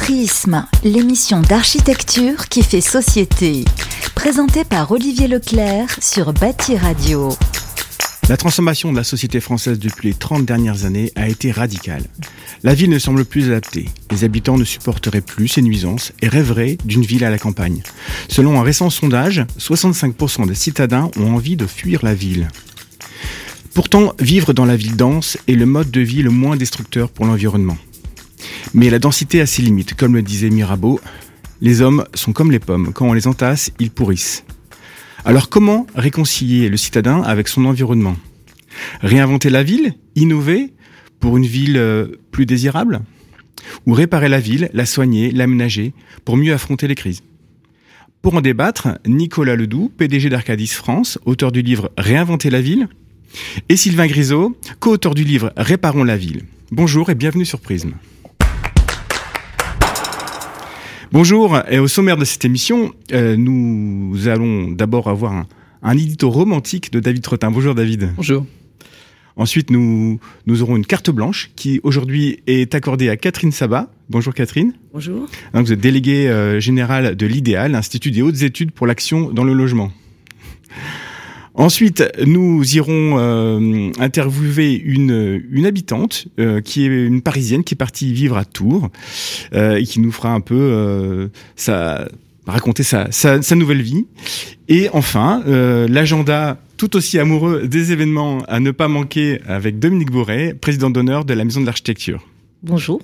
Prisme, l'émission d'architecture qui fait société. Présentée par Olivier Leclerc sur Bâti Radio. La transformation de la société française depuis les 30 dernières années a été radicale. La ville ne semble plus adaptée. Les habitants ne supporteraient plus ces nuisances et rêveraient d'une ville à la campagne. Selon un récent sondage, 65% des citadins ont envie de fuir la ville. Pourtant, vivre dans la ville dense est le mode de vie le moins destructeur pour l'environnement. Mais la densité a ses limites. Comme le disait Mirabeau, les hommes sont comme les pommes. Quand on les entasse, ils pourrissent. Alors comment réconcilier le citadin avec son environnement ? Réinventer la ville ? Innover pour une ville plus désirable ? Ou réparer la ville, la soigner, l'aménager pour mieux affronter les crises ? Pour en débattre, Nicolas Ledoux, PDG d'Arcadis France, auteur du livre « Réinventer la ville » et Sylvain Grisot, co-auteur du livre « Réparons la ville ». Bonjour et bienvenue sur Prisme. Bonjour, et au sommaire de cette émission, nous allons d'abord avoir un édito romantique de David Trottin. Bonjour David. Bonjour. Ensuite, nous aurons une carte blanche qui aujourd'hui est accordée à Catherine Sabat. Bonjour Catherine. Bonjour. Donc, vous êtes déléguée générale de l'IDEAL, l'Institut des hautes études pour l'action dans le logement. Ensuite, nous irons interviewer une habitante qui est une Parisienne qui est partie vivre à Tours et qui nous fera un peu raconter sa nouvelle vie. Et enfin, l'agenda tout aussi amoureux des événements à ne pas manquer avec Dominique Bourret, président d'honneur de la Maison de l'Architecture. Bonjour.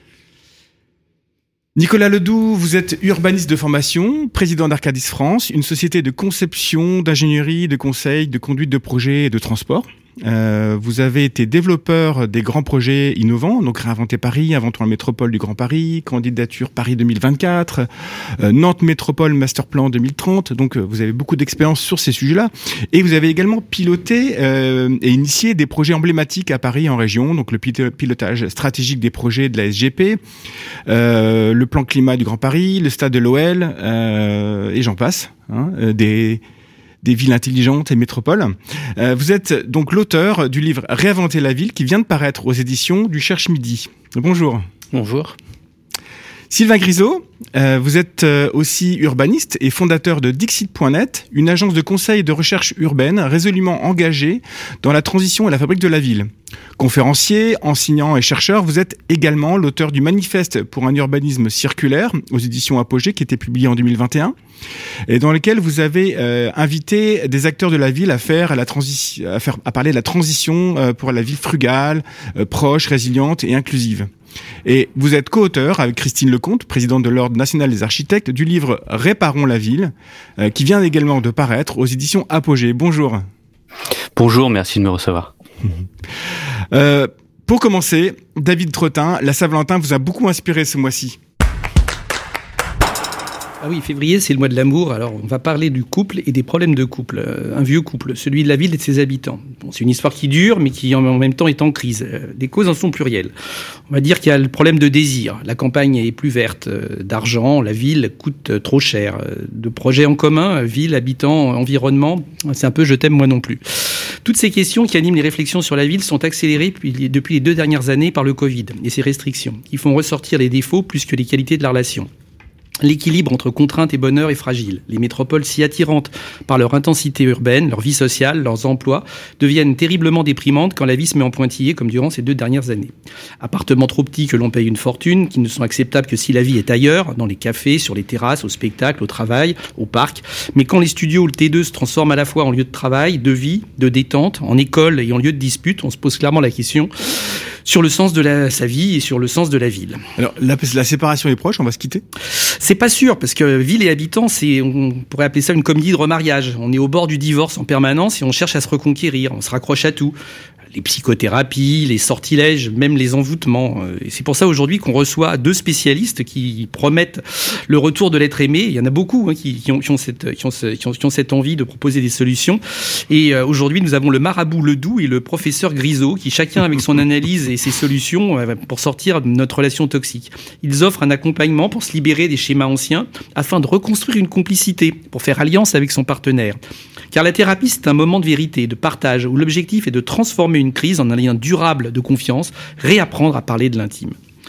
Nicolas Ledoux, vous êtes urbaniste de formation, président d'Arcadis France, une société de conception, d'ingénierie, de conseil, de conduite de projets et de transport. Vous avez été développeur des grands projets innovants, donc Réinventer Paris, Inventons la métropole du Grand Paris, candidature Paris 2024, Nantes Métropole Master Plan 2030, donc vous avez beaucoup d'expérience sur ces sujets-là. Et vous avez également piloté et initié des projets emblématiques à Paris et en région, donc le pilotage stratégique des projets de la SGP, le plan climat du Grand Paris, le stade de l'OL, et j'en passe, des villes intelligentes et métropoles. Vous êtes donc l'auteur du livre Réinventer la ville qui vient de paraître aux éditions du Cherche Midi. Bonjour. Bonjour. Sylvain Grisot, vous êtes aussi urbaniste et fondateur de Dixit.net, une agence de conseil et de recherche urbaine résolument engagée dans la transition et la fabrique de la ville. Conférencier, enseignant et chercheur, vous êtes également l'auteur du Manifeste pour un urbanisme circulaire aux éditions Apogée qui était publié en 2021 et dans lequel vous avez invité des acteurs de la ville à parler de la transition pour la ville frugale, proche, résiliente et inclusive. Et vous êtes co-auteur avec Christine Lecomte, présidente de l'Ordre national des architectes, du livre Réparons la ville, qui vient également de paraître aux éditions Apogée. Bonjour. Bonjour, merci de me recevoir. Pour commencer, David Trottin, la Saint-Valentin vous a beaucoup inspiré ce mois-ci. Ah oui, février, c'est le mois de l'amour. Alors, on va parler du couple et des problèmes de couple. Un vieux couple, celui de la ville et de ses habitants. Bon, c'est une histoire qui dure, mais qui en même temps est en crise. Les causes en sont plurielles. On va dire qu'il y a le problème de désir. La campagne est plus verte, d'argent, la ville coûte trop cher. De projets en commun, ville, habitants, environnement, c'est un peu « je t'aime, moi non plus ». Toutes ces questions qui animent les réflexions sur la ville sont accélérées depuis les 2 dernières années par le Covid et ses restrictions, qui font ressortir les défauts plus que les qualités de la relation. L'équilibre entre contrainte et bonheur est fragile. Les métropoles si attirantes par leur intensité urbaine, leur vie sociale, leurs emplois, deviennent terriblement déprimantes quand la vie se met en pointillé, comme durant ces 2 dernières années. Appartements trop petits que l'on paye une fortune, qui ne sont acceptables que si la vie est ailleurs, dans les cafés, sur les terrasses, au spectacle, au travail, au parc. Mais quand les studios ou le T2 se transforment à la fois en lieu de travail, de vie, de détente, en école et en lieu de dispute, on se pose clairement la question sur le sens de sa vie et sur le sens de la ville. Alors, la séparation est proche, on va se quitter ? C'est pas sûr, parce que ville et habitants, on pourrait appeler ça une comédie de remariage. On est au bord du divorce en permanence et on cherche à se reconquérir, on se raccroche à tout. Les psychothérapies, les sortilèges, même les envoûtements. Et c'est pour ça aujourd'hui qu'on reçoit 2 spécialistes qui promettent le retour de l'être aimé. Il y en a beaucoup qui ont cette envie de proposer des solutions. Et aujourd'hui, nous avons le marabout Ledoux et le professeur Grisot, qui chacun avec son analyse et ses solutions pour sortir de notre relation toxique. Ils offrent un accompagnement pour se libérer des schémas anciens afin de reconstruire une complicité, pour faire alliance avec son partenaire. Car la thérapie, c'est un moment de vérité, de partage, où l'objectif est de transformer une crise en un lien durable de confiance, réapprendre à parler de l'intime.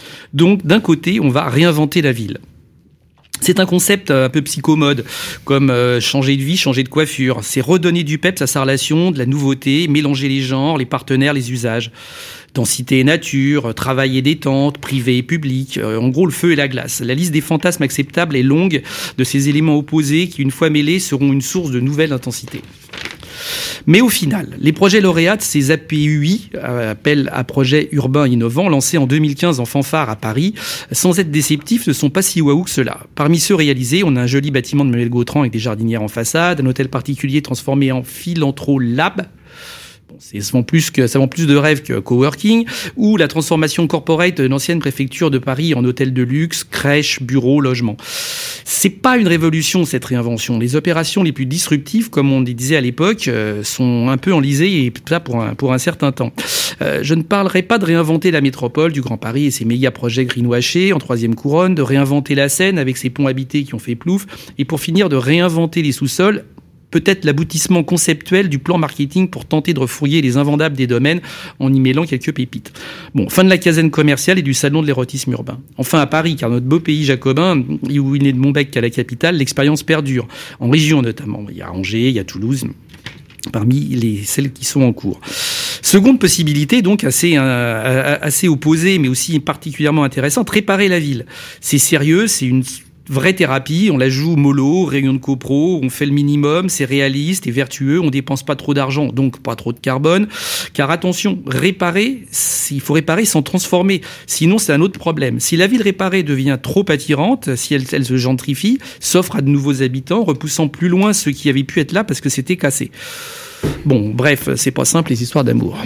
Donc, d'un côté, on va réinventer la ville. C'est un concept un peu psychomode, comme changer de vie, changer de coiffure. C'est redonner du peps à sa relation, de la nouveauté, mélanger les genres, les partenaires, les usages. Densité et nature, travail et détente, privé et public, en gros le feu et la glace. La liste des fantasmes acceptables est longue de ces éléments opposés qui, une fois mêlés, seront une source de nouvelle intensité. Mais au final, les projets lauréats de ces APUI, appels à projets urbains innovants, lancés en 2015 en fanfare à Paris, sans être déceptifs, ne sont pas si waouh que cela. Parmi ceux réalisés, on a un joli bâtiment de Manuel Gautran avec des jardinières en façade, un hôtel particulier transformé en Philanthrolab. Bon, ça vend plus de rêves que coworking, ou la transformation corporate de l'ancienne préfecture de Paris en hôtel de luxe, crèche, bureau, logement. C'est pas une révolution, cette réinvention. Les opérations les plus disruptives, comme on disait à l'époque, sont un peu enlisées, et ça pour un certain temps. Je ne parlerai pas de réinventer la métropole du Grand Paris et ses méga projets greenwashés en troisième couronne, de réinventer la Seine avec ses ponts habités qui ont fait plouf, et pour finir de réinventer les sous-sols, peut-être l'aboutissement conceptuel du plan marketing pour tenter de refouiller les invendables des domaines en y mêlant quelques pépites. Bon, fin de la caserne commerciale et du salon de l'érotisme urbain. Enfin à Paris, car notre beau pays jacobin, où il n'est de Montbec qu'à la capitale, l'expérience perdure. En région notamment. Il y a Angers, il y a Toulouse, parmi celles qui sont en cours. Seconde possibilité, donc assez opposée, mais aussi particulièrement intéressante, réparer la ville. C'est sérieux, c'est une vraie thérapie, on la joue mollo, réunion de copro, on fait le minimum, c'est réaliste et vertueux, on dépense pas trop d'argent, donc pas trop de carbone. Car attention, il faut réparer sans transformer, sinon c'est un autre problème. Si la ville réparée devient trop attirante, si elle se gentrifie, s'offre à de nouveaux habitants, repoussant plus loin ceux qui avaient pu être là parce que c'était cassé. Bon, bref, c'est pas simple les histoires d'amour.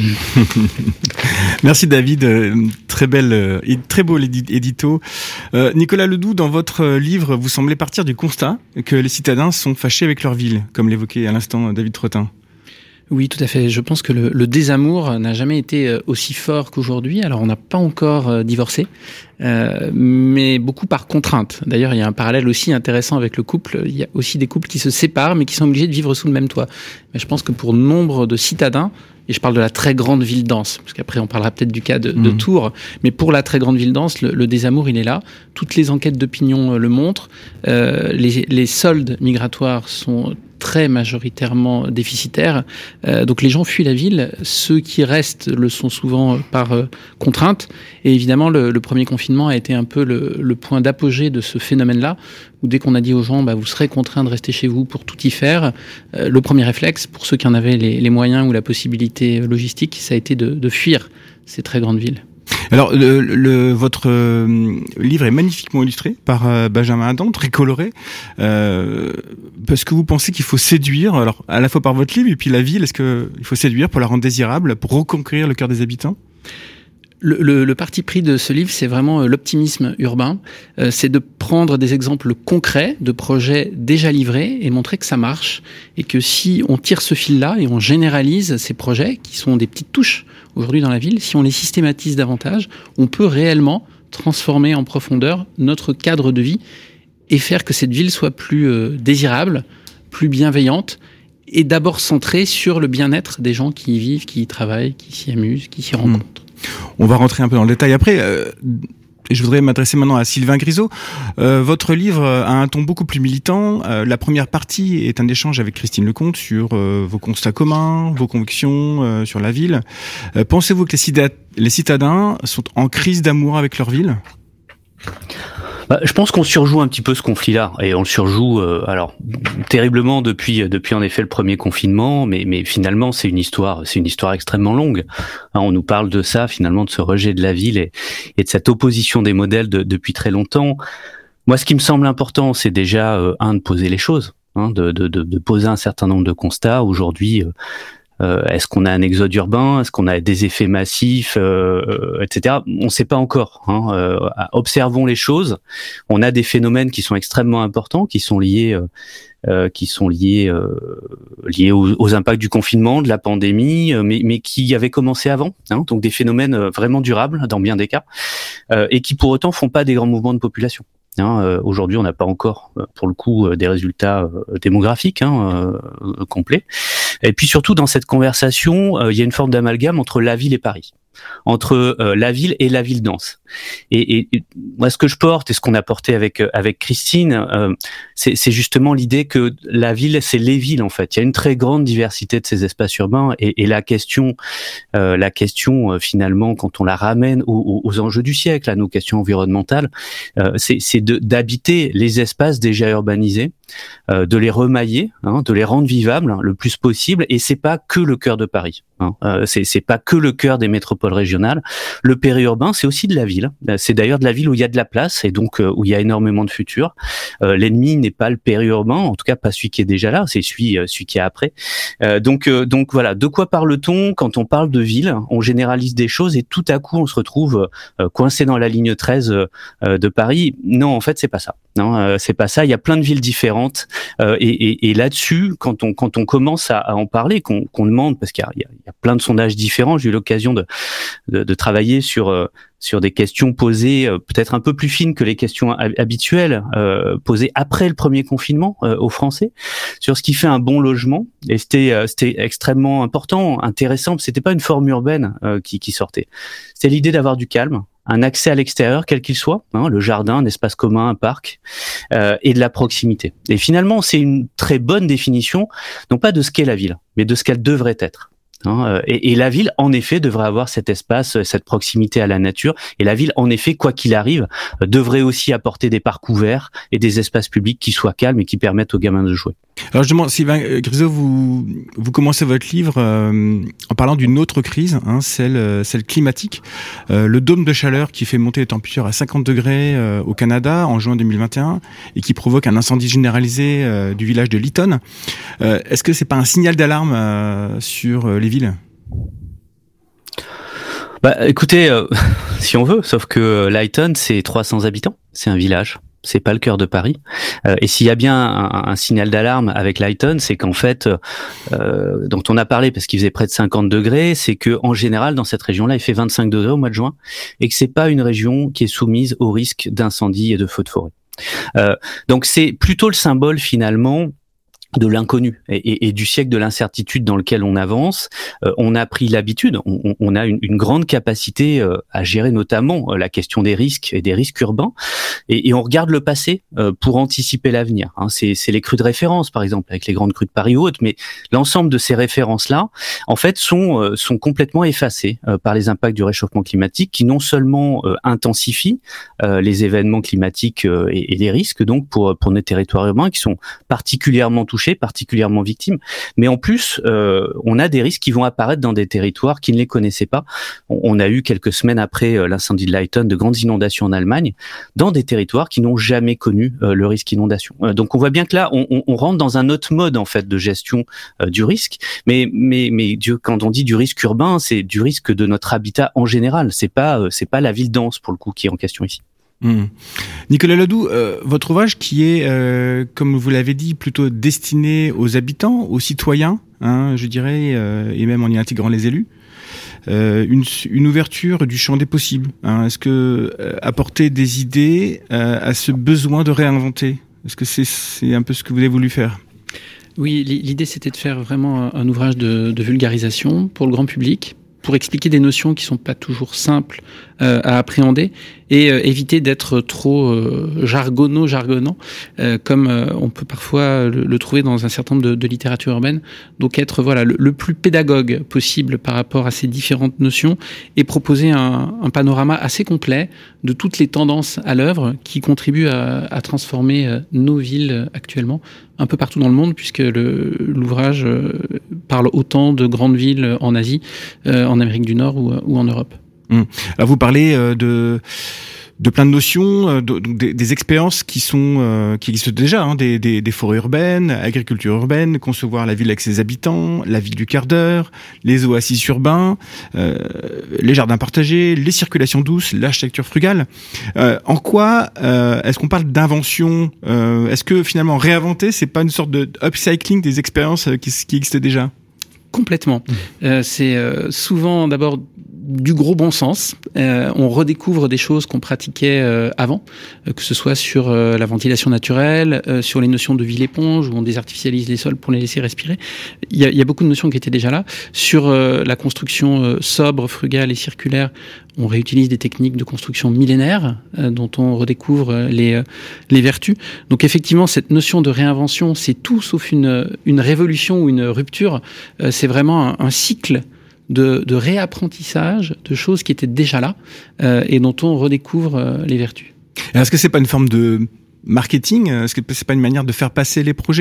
Merci David, très beau édito. Nicolas Ledoux, dans votre livre, vous semblez partir du constat que les citadins sont fâchés avec leur ville, comme l'évoquait à l'instant David Trottin. Oui, tout à fait. Je pense que le désamour n'a jamais été aussi fort qu'aujourd'hui. Alors, on n'a pas encore divorcé, mais beaucoup par contrainte. D'ailleurs, il y a un parallèle aussi intéressant avec le couple. Il y a aussi des couples qui se séparent, mais qui sont obligés de vivre sous le même toit. Mais je pense que pour nombre de citadins, et je parle de la très grande ville dense, parce qu'après on parlera peut-être du cas de Tours, mais pour la très grande ville dense, le désamour, il est là. Toutes les enquêtes d'opinion le montrent. Les soldes migratoires sont très majoritairement déficitaires. Donc les gens fuient la ville. Ceux qui restent le sont souvent par contrainte. Et évidemment, le premier confinement a été un peu le point d'apogée de ce phénomène-là, où dès qu'on a dit aux gens, vous serez contraints de rester chez vous pour tout y faire, le premier réflexe, pour ceux qui en avaient les moyens ou la possibilité logistique, ça a été de fuir ces très grandes villes. Alors, votre livre est magnifiquement illustré par Benjamin Adam, très coloré. Parce que vous pensez qu'il faut séduire, alors à la fois par votre livre et puis la ville, est-ce qu'il faut séduire pour la rendre désirable, pour reconquérir le cœur des habitants ? Le parti pris de ce livre, c'est vraiment l'optimisme urbain. C'est de prendre des exemples concrets de projets déjà livrés et montrer que ça marche. Et que si on tire ce fil-là et on généralise ces projets, qui sont des petites touches aujourd'hui dans la ville, si on les systématise davantage, on peut réellement transformer en profondeur notre cadre de vie et faire que cette ville soit plus désirable, plus bienveillante, et d'abord centrée sur le bien-être des gens qui y vivent, qui y travaillent, qui s'y amusent, qui s'y rencontrent. On va rentrer un peu dans le détail après. Je voudrais m'adresser maintenant à Sylvain Grisot. Votre livre a un ton beaucoup plus militant. La première partie est un échange avec Christine Lecomte sur vos constats communs, vos convictions sur la ville. Pensez-vous que les citadins sont en crise d'amour avec leur ville ? Je pense qu'on surjoue un petit peu ce conflit-là, et on le surjoue terriblement depuis en effet le premier confinement, mais finalement c'est une histoire extrêmement longue. On nous parle de ça, finalement, de ce rejet de la ville et de cette opposition des modèles depuis très longtemps. Moi, ce qui me semble important, c'est déjà de poser les choses, de poser un certain nombre de constats. Aujourd'hui, est-ce qu'on a un exode urbain? Est-ce qu'on a des effets massifs, etc. On ne sait pas encore. Observons les choses. On a des phénomènes qui sont extrêmement importants, qui sont liés aux impacts du confinement, de la pandémie, mais qui avaient commencé avant. Donc des phénomènes vraiment durables dans bien des cas, et qui pour autant font pas des grands mouvements de population. Aujourd'hui, on n'a pas encore, pour le coup, des résultats démographiques complets. Et puis surtout, dans cette conversation, il y a une forme d'amalgame entre la ville et Paris. entre la ville et la ville dense. Et moi, ce que je porte et ce qu'on a porté avec Christine, c'est justement l'idée que la ville, c'est les villes en fait. Il y a une très grande diversité de ces espaces urbains et la question finalement, quand on la ramène aux enjeux du siècle, à nos questions environnementales, c'est d'habiter les espaces déjà urbanisés, de les remailler, de les rendre vivables le plus possible. Et c'est pas que le cœur de Paris. C'est pas que le cœur des métropoles régionales. Le périurbain, c'est aussi de la ville. C'est d'ailleurs de la ville où il y a de la place et donc où il y a énormément de futur. L'ennemi n'est pas le périurbain, en tout cas pas celui qui est déjà là, c'est celui qui est après. Donc voilà, de quoi parle-t-on quand on parle de ville? On généralise des choses et tout à coup on se retrouve coincé dans la ligne 13 de Paris. Non, en fait, c'est pas ça. Non, c'est pas ça. Il y a plein de villes différentes et là-dessus, quand on commence à en parler, qu'on demande, parce qu'il y a plein de sondages différents. J'ai eu l'occasion de travailler sur des questions posées peut-être un peu plus fines que les questions habituelles posées après le premier confinement aux Français sur ce qui fait un bon logement. Et c'était extrêmement important, intéressant. C'était pas une forme urbaine qui sortait. C'était l'idée d'avoir du calme, un accès à l'extérieur, quel qu'il soit, le jardin, un espace commun, un parc, et de la proximité. Et finalement, c'est une très bonne définition, non pas de ce qu'est la ville, mais de ce qu'elle devrait être. Et la ville, en effet, devrait avoir cet espace, cette proximité à la nature. Et la ville, en effet, quoi qu'il arrive, devrait aussi apporter des parcs ouverts et des espaces publics qui soient calmes et qui permettent aux gamins de jouer. Alors justement, Sylvain Grisot, vous commencez votre livre en parlant d'une autre crise, celle climatique. Le dôme de chaleur qui fait monter les températures à 50 degrés au Canada en juin 2021 et qui provoque un incendie généralisé du village de Lytton. Est-ce que c'est pas un signal d'alarme sur les villes? Écoutez, si on veut, sauf que Lytton, c'est 300 habitants, c'est un village. C'est pas le cœur de Paris. Et s'il y a bien un signal d'alarme avec Lytton, c'est qu'en fait, dont on a parlé parce qu'il faisait près de 50 degrés, c'est que en général dans cette région-là, il fait 25 degrés au mois de juin, et que c'est pas une région qui est soumise au risque d'incendie et de feux de forêt. Donc c'est plutôt le symbole finalement de l'inconnu et du siècle de l'incertitude dans lequel on avance. On a pris l'habitude, on a une grande capacité à gérer notamment la question des risques et des risques urbains, et on regarde le passé pour anticiper l'avenir. C'est les crues de référence, par exemple, avec les grandes crues de Paris ou autres, mais l'ensemble de ces références-là, en fait, sont complètement effacées par les impacts du réchauffement climatique, qui non seulement intensifient les événements climatiques et les risques, donc pour nos territoires urbains, qui sont particulièrement touchés, particulièrement victimes, mais en plus on a des risques qui vont apparaître dans des territoires qui ne les connaissaient pas. On a eu quelques semaines après l'incendie de Lytton de grandes inondations en Allemagne dans des territoires qui n'ont jamais connu le risque inondation. Donc on voit bien que là on rentre dans un autre mode en fait de gestion du risque, mais quand on dit du risque urbain, c'est du risque de notre habitat en général. C'est pas la ville dense pour le coup qui est en question ici. Nicolas Ledoux, votre ouvrage qui est, comme vous l'avez dit, plutôt destiné aux habitants, aux citoyens, je dirais, et même en y intégrant les élus, une ouverture du champ des possibles. Est-ce que apporter des idées à ce besoin de réinventer, est-ce que c'est un peu ce que vous avez voulu faire? Oui, l'idée c'était de faire vraiment un ouvrage de vulgarisation pour le grand public, pour expliquer des notions qui sont pas toujours simples à appréhender et éviter d'être trop jargonnant comme on peut parfois le trouver dans un certain nombre de littérature urbaine. Donc être le plus pédagogue possible par rapport à ces différentes notions et proposer un panorama assez complet de toutes les tendances à l'œuvre qui contribuent à transformer nos villes actuellement un peu partout dans le monde, puisque l'ouvrage parle autant de grandes villes en Asie, en Amérique du Nord ou en Europe. Alors vous parlez de plein de notions, des expériences qui existent déjà, des forêts urbaines, agriculture urbaine, concevoir la ville avec ses habitants, la ville du quart d'heure, les oasis urbains, les jardins partagés, les circulations douces, l'architecture frugale. En quoi est-ce qu'on parle d'invention? Est-ce que finalement réinventer, c'est pas une sorte de upcycling des expériences qui existent déjà? Complètement. C'est souvent d'abord du gros bon sens. On redécouvre des choses qu'on pratiquait avant, que ce soit sur la ventilation naturelle, sur les notions de ville-éponge, où on désartificialise les sols pour les laisser respirer. Il y a beaucoup de notions qui étaient déjà là. Sur la construction sobre, frugale et circulaire, on réutilise des techniques de construction millénaires dont on redécouvre les vertus. Donc effectivement, cette notion de réinvention, c'est tout sauf une révolution ou une rupture. C'est vraiment un cycle de réapprentissage de choses qui étaient déjà là et dont on redécouvre les vertus. Est-ce que c'est pas une forme de marketing ? Est-ce que c'est pas une manière de faire passer les projets ?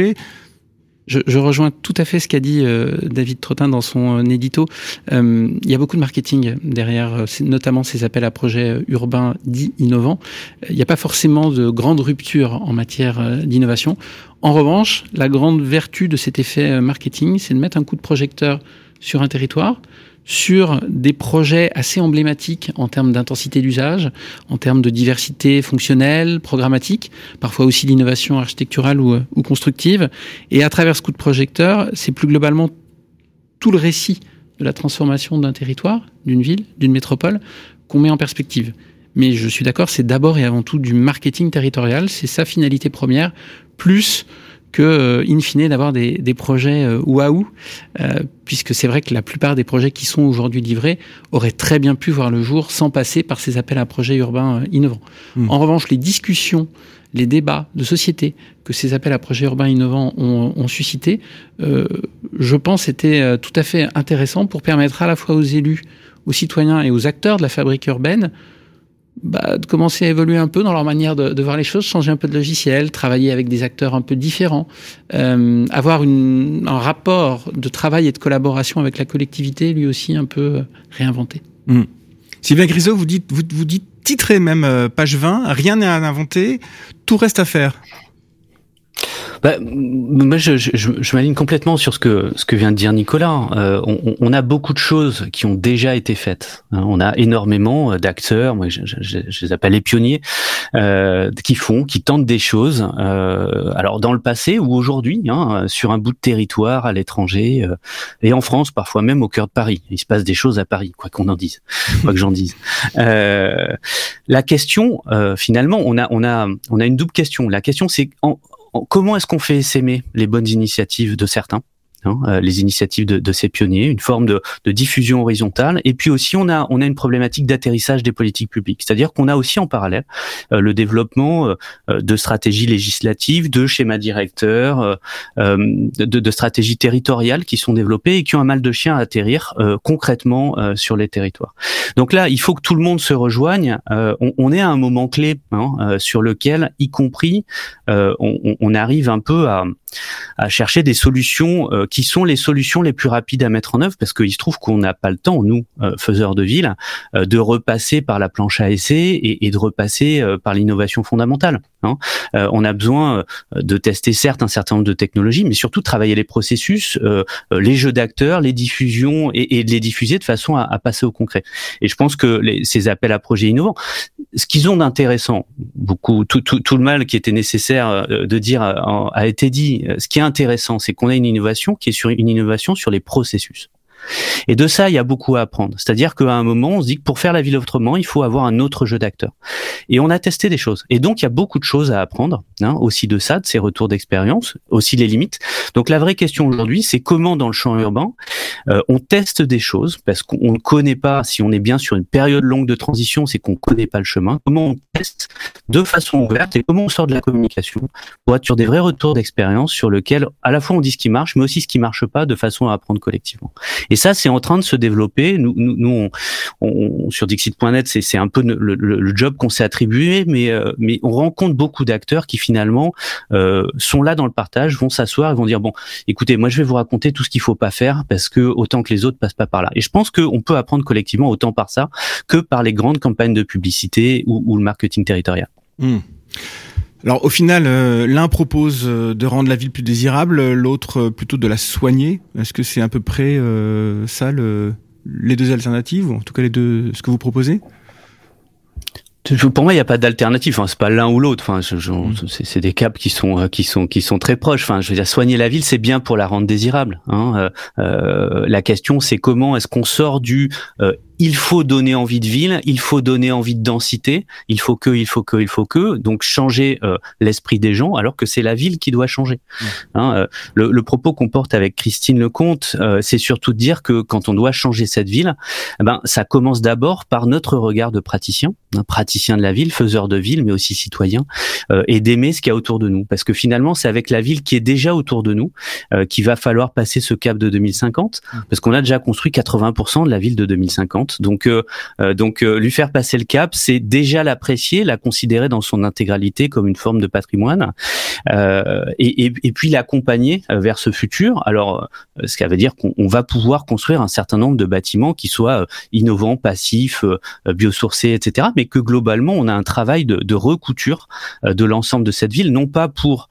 Je rejoins tout à fait ce qu'a dit David Trottin dans son édito. Il y a beaucoup de marketing derrière, notamment ces appels à projets urbains dits innovants. Il n'y a pas forcément de grande rupture en matière d'innovation. En revanche, la grande vertu de cet effet marketing, c'est de mettre un coup de projecteur sur un territoire, sur des projets assez emblématiques en termes d'intensité d'usage, en termes de diversité fonctionnelle, programmatique, parfois aussi d'innovation architecturale ou constructive. Et à travers ce coup de projecteur, c'est plus globalement tout le récit de la transformation d'un territoire, d'une ville, d'une métropole, qu'on met en perspective. Mais je suis d'accord, c'est d'abord et avant tout du marketing territorial, c'est sa finalité première, plus que, in fine, d'avoir des projets waouh, puisque c'est vrai que la plupart des projets qui sont aujourd'hui livrés auraient très bien pu voir le jour sans passer par ces appels à projets urbains innovants. En revanche, les discussions, les débats de société que ces appels à projets urbains innovants ont suscité, je pense, étaient tout à fait intéressants pour permettre à la fois aux élus, aux citoyens et aux acteurs de la fabrique urbaine de commencer à évoluer un peu dans leur manière de voir les choses, changer un peu de logiciel, travailler avec des acteurs un peu différents, avoir un rapport de travail et de collaboration avec la collectivité, lui aussi un peu réinventé. Sylvain Grisot, vous dites titré même page 20, rien n'est à inventer, tout reste à faire. Moi, je m'aligne complètement sur ce que vient de dire Nicolas. On a beaucoup de choses qui ont déjà été faites. On a énormément d'acteurs, moi je les appelle les pionniers, qui tentent des choses. Alors dans le passé ou aujourd'hui, sur un bout de territoire à l'étranger et en France, parfois même au cœur de Paris. Il se passe des choses à Paris, quoi qu'on en dise, quoi que j'en dise. La question, finalement, on a une double question. La question, c'est comment est-ce qu'on fait essaimer les bonnes initiatives de certains, les initiatives de ces pionniers, une forme de diffusion horizontale, et puis aussi on a une problématique d'atterrissage des politiques publiques, c'est-à-dire qu'on a aussi en parallèle le développement de stratégies législatives, de schémas directeurs, de stratégies territoriales qui sont développées et qui ont un mal de chien à atterrir concrètement sur les territoires. Donc là, il faut que tout le monde se rejoigne. On est à un moment clé sur lequel, y compris, on arrive un peu à chercher des solutions qui sont les solutions les plus rapides à mettre en œuvre, parce qu'il se trouve qu'on n'a pas le temps, nous, faiseurs de ville, de repasser par la planche à essai et de repasser par l'innovation fondamentale. On a besoin de tester certes un certain nombre de technologies, mais surtout de travailler les processus, les jeux d'acteurs, les diffusions et de les diffuser de façon à passer au concret. Et je pense que ces appels à projets innovants, ce qu'ils ont d'intéressant, beaucoup, tout le mal qui était nécessaire de dire a été dit. Ce qui est intéressant, c'est qu'on a une innovation qui est sur une innovation sur les processus. Et de ça, il y a beaucoup à apprendre. C'est-à-dire qu'à un moment, on se dit que pour faire la ville autrement, il faut avoir un autre jeu d'acteurs. Et on a testé des choses. Et donc, il y a beaucoup de choses à apprendre, aussi de ça, de ces retours d'expérience, aussi les limites. Donc, la vraie question aujourd'hui, c'est comment, dans le champ urbain, on teste des choses, parce qu'on ne connaît pas, si on est bien sur une période longue de transition, c'est qu'on ne connaît pas le chemin. Comment on teste de façon ouverte et comment on sort de la communication pour être sur des vrais retours d'expérience sur lesquels, à la fois, on dit ce qui marche, mais aussi ce qui marche pas, de façon à apprendre collectivement. Et ça, c'est en train de se développer. Nous sur Dixit.net, c'est un peu le job qu'on s'est attribué, mais on rencontre beaucoup d'acteurs qui finalement sont là dans le partage, vont s'asseoir et vont dire bon, écoutez, moi je vais vous raconter tout ce qu'il faut pas faire parce que autant que les autres passent pas par là. Et je pense qu'on peut apprendre collectivement autant par ça que par les grandes campagnes de publicité ou le marketing territorial. Alors au final, l'un propose de rendre la ville plus désirable, l'autre plutôt de la soigner. Est-ce que c'est à peu près ça les deux alternatives, ou en tout cas ce que vous proposez ? Pour moi, il n'y a pas d'alternative. Enfin, c'est pas l'un ou l'autre. Enfin, c'est des caps qui sont très proches. Enfin, je veux dire, soigner la ville, c'est bien pour la rendre désirable. La question, c'est comment est-ce qu'on sort du il faut donner envie de ville, il faut donner envie de densité, il faut que, donc changer l'esprit des gens, alors que c'est la ville qui doit changer. Le propos qu'on porte avec Christine Lecomte, c'est surtout de dire que quand on doit changer cette ville, ça commence d'abord par notre regard de praticien de la ville, faiseur de ville, mais aussi citoyen, et d'aimer ce qu'il y a autour de nous. Parce que finalement, c'est avec la ville qui est déjà autour de nous qu'il va falloir passer ce cap de 2050, parce qu'on a déjà construit 80% de la ville de 2050. Donc lui faire passer le cap, c'est déjà l'apprécier, la considérer dans son intégralité comme une forme de patrimoine, et puis l'accompagner vers ce futur. Alors, ce qui veut dire qu'on va pouvoir construire un certain nombre de bâtiments qui soient innovants, passifs, biosourcés, etc., mais que globalement, on a un travail de recouture de l'ensemble de cette ville, non pas pour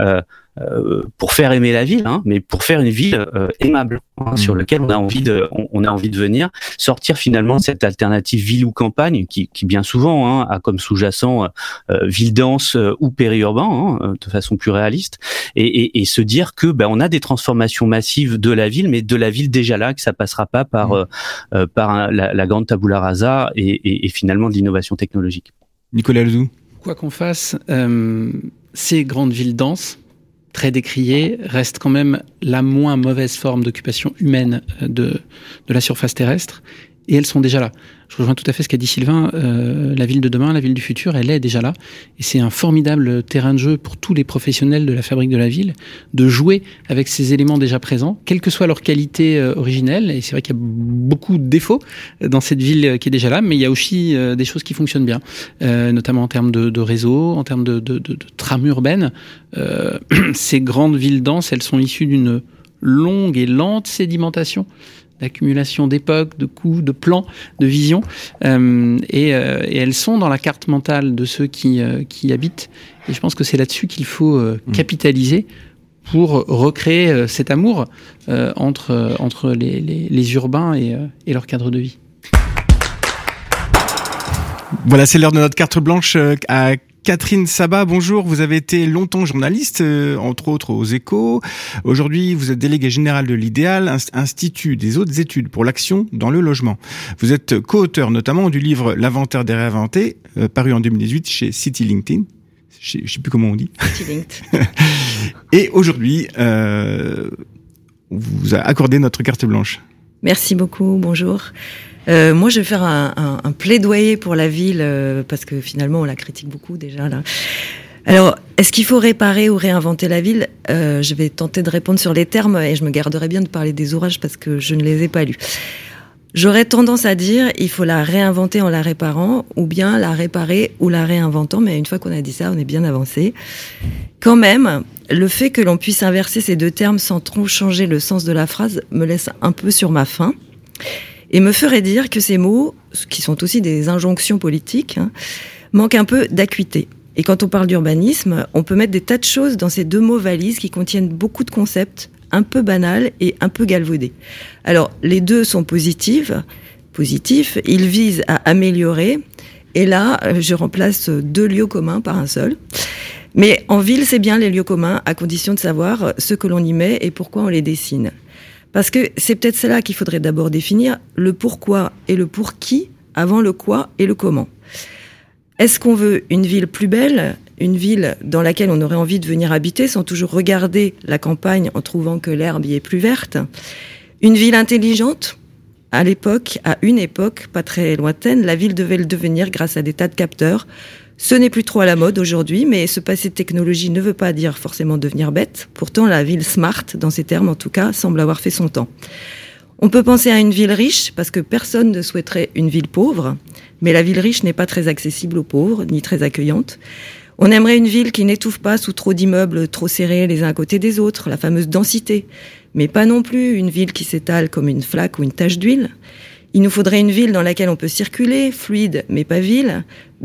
faire aimer la ville, mais pour faire une ville aimable, sur laquelle on a envie de venir, sortir finalement de cette alternative ville ou campagne qui bien souvent a comme sous-jacent ville dense ou périurbain, de façon plus réaliste, et se dire que on a des transformations massives de la ville, mais de la ville déjà là, que ça passera pas par la grande tabula rasa et finalement de l'innovation technologique. Nicolas Ledoux. Quoi qu'on fasse, ces grandes villes denses, très décriées, restent quand même la moins mauvaise forme d'occupation humaine de la surface terrestre, et elles sont déjà là. Je rejoins tout à fait ce qu'a dit Sylvain, la ville de demain, la ville du futur, elle est déjà là, et c'est un formidable terrain de jeu pour tous les professionnels de la fabrique de la ville, de jouer avec ces éléments déjà présents, quelle que soit leur qualité originelle, et c'est vrai qu'il y a beaucoup de défauts dans cette ville qui est déjà là, mais il y a aussi des choses qui fonctionnent bien, notamment en termes de réseau, en termes de trame urbaine. Ces grandes villes denses, elles sont issues d'une longue et lente sédimentation, d'accumulation d'époques, de coûts, de plans, de visions, et elles sont dans la carte mentale de ceux qui habitent, et je pense que c'est là-dessus qu'il faut capitaliser pour recréer cet amour entre les urbains et leur cadre de vie. Voilà, c'est l'heure de notre carte blanche à Catherine Sabat. Bonjour, vous avez été longtemps journaliste, entre autres aux Échos. Aujourd'hui, vous êtes délégué général de l'Idéal, Institut des hautes études pour l'action dans le logement. Vous êtes co-auteur notamment du livre L'inventaire des réinventés, paru en 2018 chez City LinkedIn. Je ne sais plus comment on dit. City LinkedIn. Et aujourd'hui, on vous a accordé notre carte blanche. Merci beaucoup, bonjour. Moi, je vais faire un plaidoyer pour la ville, parce que finalement, on la critique beaucoup déjà, là. Alors, est-ce qu'il faut réparer ou réinventer la ville ? Je vais tenter de répondre sur les termes, et je me garderai bien de parler des ouvrages parce que je ne les ai pas lus. J'aurais tendance à dire, il faut la réinventer en la réparant, ou bien la réparer ou la réinventant, mais une fois qu'on a dit ça, on est bien avancé. Quand même, le fait que l'on puisse inverser ces deux termes sans trop changer le sens de la phrase me laisse un peu sur ma faim. Et me ferait dire que ces mots, qui sont aussi des injonctions politiques, manquent un peu d'acuité. Et quand on parle d'urbanisme, on peut mettre des tas de choses dans ces deux mots valises qui contiennent beaucoup de concepts un peu banals et un peu galvaudés. Alors, les deux sont positifs, ils visent à améliorer, et là, je remplace deux lieux communs par un seul. Mais en ville, c'est bien les lieux communs, à condition de savoir ce que l'on y met et pourquoi on les dessine. Parce que c'est peut-être cela qu'il faudrait d'abord définir, le pourquoi et le pour qui, avant le quoi et le comment. Est-ce qu'on veut une ville plus belle, une ville dans laquelle on aurait envie de venir habiter sans toujours regarder la campagne en trouvant que l'herbe y est plus verte ? Une ville intelligente ? À une époque pas très lointaine, la ville devait le devenir grâce à des tas de capteurs. Ce n'est plus trop à la mode aujourd'hui, mais ce passé de technologie ne veut pas dire forcément devenir bête. Pourtant, la ville smart, dans ces termes en tout cas, semble avoir fait son temps. On peut penser à une ville riche, parce que personne ne souhaiterait une ville pauvre, mais la ville riche n'est pas très accessible aux pauvres, ni très accueillante. On aimerait une ville qui n'étouffe pas sous trop d'immeubles trop serrés les uns à côté des autres, la fameuse densité, mais pas non plus une ville qui s'étale comme une flaque ou une tache d'huile. Il nous faudrait une ville dans laquelle on peut circuler, fluide mais pas vide,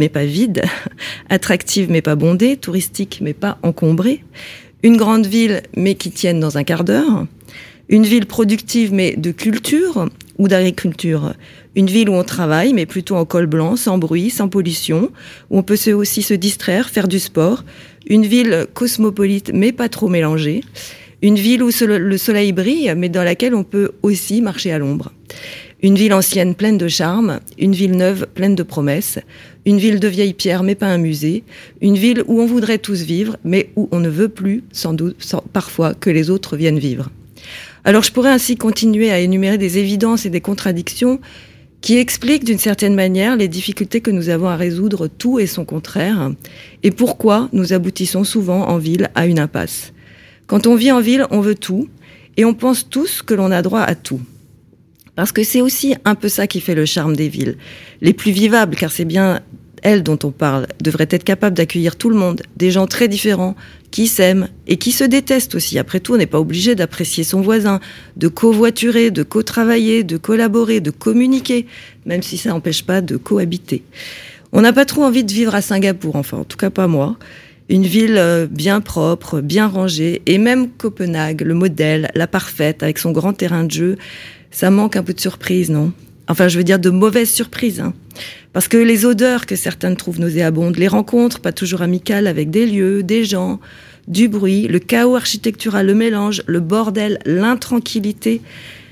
attractive mais pas bondée, touristique mais pas encombrée. Une grande ville mais qui tienne dans un quart d'heure. Une ville productive mais de culture ou d'agriculture. Une ville où on travaille mais plutôt en col blanc, sans bruit, sans pollution, où on peut aussi se distraire, faire du sport. Une ville cosmopolite mais pas trop mélangée. Une ville où le soleil brille mais dans laquelle on peut aussi marcher à l'ombre. Une ville ancienne pleine de charme, une ville neuve pleine de promesses, une ville de vieilles pierres mais pas un musée, une ville où on voudrait tous vivre mais où on ne veut plus, sans doute, parfois, que les autres viennent vivre. Alors je pourrais ainsi continuer à énumérer des évidences et des contradictions qui expliquent d'une certaine manière les difficultés que nous avons à résoudre tout et son contraire, et pourquoi nous aboutissons souvent en ville à une impasse. Quand on vit en ville, on veut tout, et on pense tous que l'on a droit à tout. Parce que c'est aussi un peu ça qui fait le charme des villes. Les plus vivables, car c'est bien elles dont on parle, devraient être capables d'accueillir tout le monde, des gens très différents, qui s'aiment et qui se détestent aussi. Après tout, on n'est pas obligé d'apprécier son voisin, de covoiturer, de co-travailler, de collaborer, de communiquer, même si ça n'empêche pas de cohabiter. On n'a pas trop envie de vivre à Singapour, enfin, en tout cas pas moi. Une ville bien propre, bien rangée, et même Copenhague, le modèle, la parfaite, avec son grand terrain de jeu, ça manque un peu de surprise, non ? Enfin, je veux dire de mauvaises surprises, hein. Parce que les odeurs que certains trouvent nauséabondes, les rencontres pas toujours amicales avec des lieux, des gens, du bruit, le chaos architectural, le mélange, le bordel, l'intranquillité,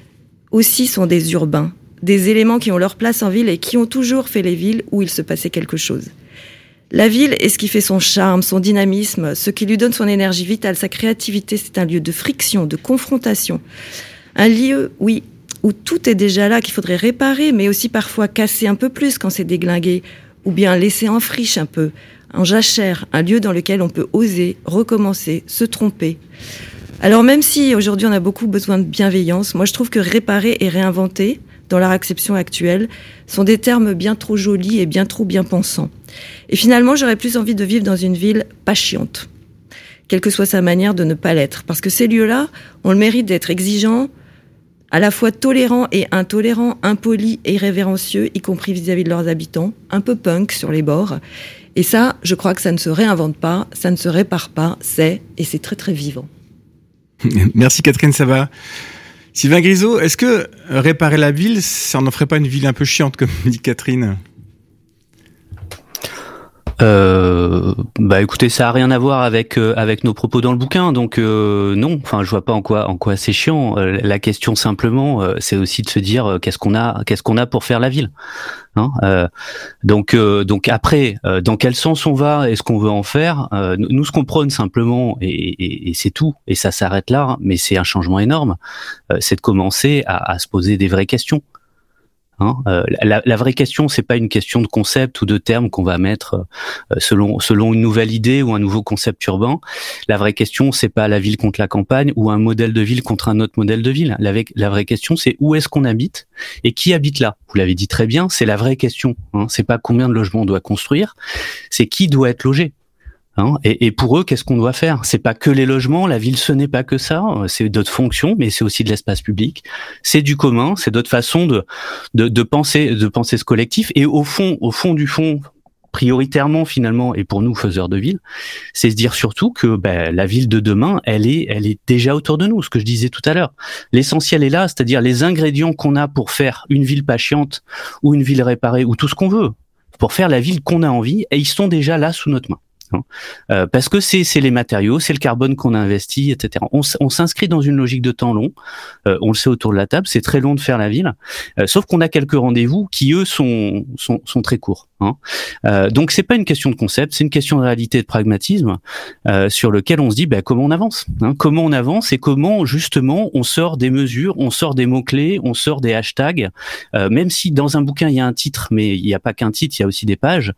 aussi sont des urbains, des éléments qui ont leur place en ville et qui ont toujours fait les villes où il se passait quelque chose. La ville est ce qui fait son charme, son dynamisme, ce qui lui donne son énergie vitale, sa créativité. C'est un lieu de friction, de confrontation. Un lieu, oui, où tout est déjà là, qu'il faudrait réparer, mais aussi parfois casser un peu plus quand c'est déglingué, ou bien laisser en friche un peu, en jachère, un lieu dans lequel on peut oser, recommencer, se tromper. Alors même si aujourd'hui on a beaucoup besoin de bienveillance, moi je trouve que réparer et réinventer, dans leur acception actuelle, sont des termes bien trop jolis et bien trop bien pensants. Et finalement, j'aurais plus envie de vivre dans une ville pas chiante, quelle que soit sa manière de ne pas l'être. Parce que ces lieux-là ont le mérite d'être exigeants, à la fois tolérants et intolérants, impolis et irrévérencieux, y compris vis-à-vis de leurs habitants, un peu punk sur les bords. Et ça, je crois que ça ne se réinvente pas, ça ne se répare pas, et c'est très très vivant. Merci Catherine Sabat. Sylvain Grisot, est-ce que réparer la ville, ça n'en ferait pas une ville un peu chiante, comme dit Catherine ? Écoutez, ça a rien à voir avec nos propos dans le bouquin, donc non. Enfin, je vois pas en quoi c'est chiant. La question simplement, c'est aussi de se dire qu'est-ce qu'on a pour faire la ville. Hein, donc après, dans quel sens on va et ce qu'on veut en faire, nous ce qu'on prône simplement et c'est tout, et ça s'arrête là. Mais c'est un changement énorme. C'est de commencer à se poser des vraies questions. Hein, la vraie question, c'est pas une question de concept ou de termes qu'on va mettre selon une nouvelle idée ou un nouveau concept urbain. La vraie question, c'est pas la ville contre la campagne ou un modèle de ville contre un autre modèle de ville. La vraie question, c'est où est-ce qu'on habite et qui habite là. Vous l'avez dit très bien, c'est la vraie question. Hein, c'est pas combien de logements on doit construire, c'est qui doit être logé. Hein, et pour eux, qu'est-ce qu'on doit faire ? C'est pas que les logements, la ville, ce n'est pas que ça. C'est d'autres fonctions, mais c'est aussi de l'espace public. C'est du commun, c'est d'autres façons de penser ce collectif. Et au fond du fond, prioritairement finalement, et pour nous faiseurs de ville, c'est se dire surtout que la ville de demain, elle est déjà autour de nous. Ce que je disais tout à l'heure, l'essentiel est là, c'est-à-dire les ingrédients qu'on a pour faire une ville pas chiante ou une ville réparée ou tout ce qu'on veut pour faire la ville qu'on a envie, et ils sont déjà là sous notre main. Parce que c'est les matériaux, c'est le carbone qu'on a investi, etc. On s'inscrit dans une logique de temps long. On le sait autour de la table, c'est très long de faire la ville. Sauf qu'on a quelques rendez-vous qui eux sont très courts. Hein. Donc c'est pas une question de concept, c'est une question de réalité et de pragmatisme sur lequel on se dit comment on avance. Hein. Comment on avance et comment justement on sort des mesures, on sort des mots clés, on sort des hashtags. Même si dans un bouquin il y a un titre, mais il n'y a pas qu'un titre, il y a aussi des pages.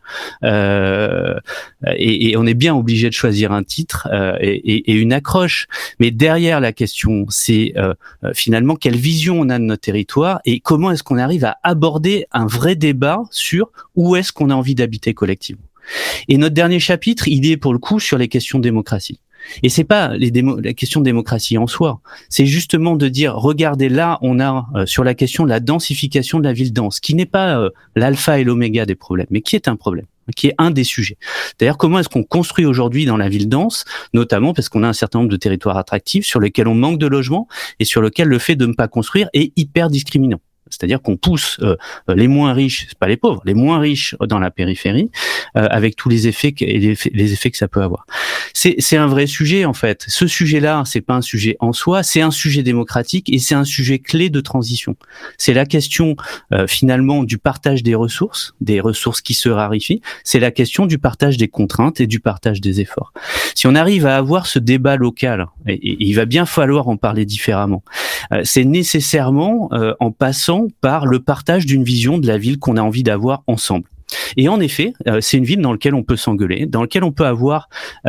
Et on est bien obligé de choisir un titre et une accroche. Mais derrière la question, c'est finalement quelle vision on a de notre territoire et comment est-ce qu'on arrive à aborder un vrai débat sur où est-ce qu'on a envie d'habiter collectivement. Et notre dernier chapitre, il est pour le coup sur les questions de démocratie. Et c'est pas la question de démocratie en soi, c'est justement de dire regardez là on a sur la question de la densification de la ville dense, qui n'est pas l'alpha et l'oméga des problèmes, mais qui est un problème, qui est un des sujets. D'ailleurs, comment est-ce qu'on construit aujourd'hui dans la ville dense, notamment parce qu'on a un certain nombre de territoires attractifs sur lesquels on manque de logements et sur lesquels le fait de ne pas construire est hyper discriminant. C'est-à-dire qu'on pousse les moins riches, c'est pas les pauvres, les moins riches dans la périphérie, avec tous les effets que ça peut avoir. c'est un vrai sujet en fait. Ce sujet-là, c'est pas un sujet en soi, c'est un sujet démocratique et c'est un sujet clé de transition. C'est la question finalement du partage des ressources qui se raréfient. C'est la question du partage des contraintes et du partage des efforts. Si on arrive à avoir ce débat local, et il va bien falloir en parler différemment, c'est nécessairement en passant par le partage d'une vision de la ville qu'on a envie d'avoir ensemble. Et en effet, c'est une ville dans laquelle on peut s'engueuler, dans laquelle on peut avoir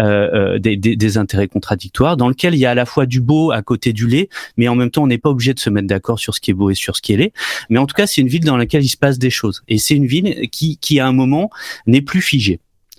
des intérêts contradictoires, dans laquelle il y a à la fois du beau à côté du laid, mais en même temps on n'est pas obligé de se mettre d'accord sur ce qui est beau et sur ce qui est laid. Mais en tout cas, c'est une ville dans laquelle il se passe des choses. Et c'est une ville qui à un moment n'est plus figée.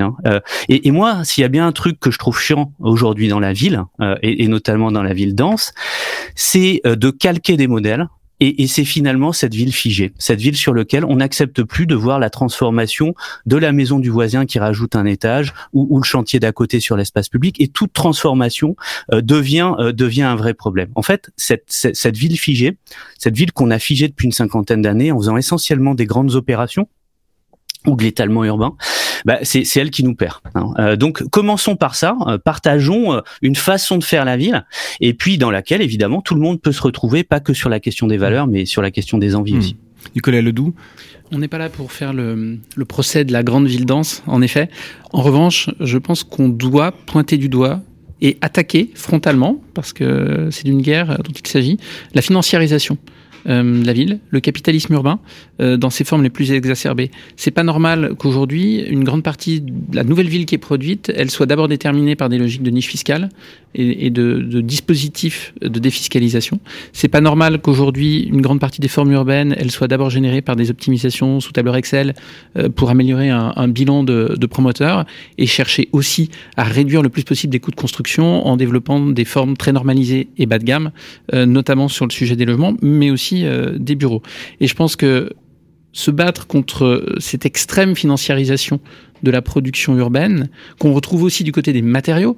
Et moi, s'il y a bien un truc que je trouve chiant aujourd'hui dans la ville, et notamment dans la ville dense, c'est de calquer des modèles. Et c'est finalement cette ville figée, cette ville sur laquelle on n'accepte plus de voir la transformation de la maison du voisin qui rajoute un étage ou le chantier d'à côté sur l'espace public. Et toute transformation devient un vrai problème. En fait, cette ville figée, cette ville qu'on a figée depuis une cinquantaine d'années en faisant essentiellement des grandes opérations ou de l'étalement urbain, c'est elle qui nous perd. Donc commençons par ça, partageons une façon de faire la ville, et puis dans laquelle évidemment tout le monde peut se retrouver, pas que sur la question des valeurs, mais sur la question des envies aussi. Nicolas Ledoux. On n'est pas là pour faire le procès de la grande ville dense, en effet. En revanche, je pense qu'on doit pointer du doigt et attaquer frontalement, parce que c'est d'une guerre dont il s'agit, la financiarisation de la ville, le capitalisme urbain dans ses formes les plus exacerbées. C'est pas normal qu'aujourd'hui, une grande partie de la nouvelle ville qui est produite, elle soit d'abord déterminée par des logiques de niche fiscale et de dispositifs de défiscalisation. C'est pas normal qu'aujourd'hui, une grande partie des formes urbaines, elle soit d'abord générée par des optimisations sous tableur Excel pour améliorer un bilan de promoteurs et chercher aussi à réduire le plus possible des coûts de construction en développant des formes très normalisées et bas de gamme, notamment sur le sujet des logements, mais aussi des bureaux. Et je pense que se battre contre cette extrême financiarisation de la production urbaine, qu'on retrouve aussi du côté des matériaux.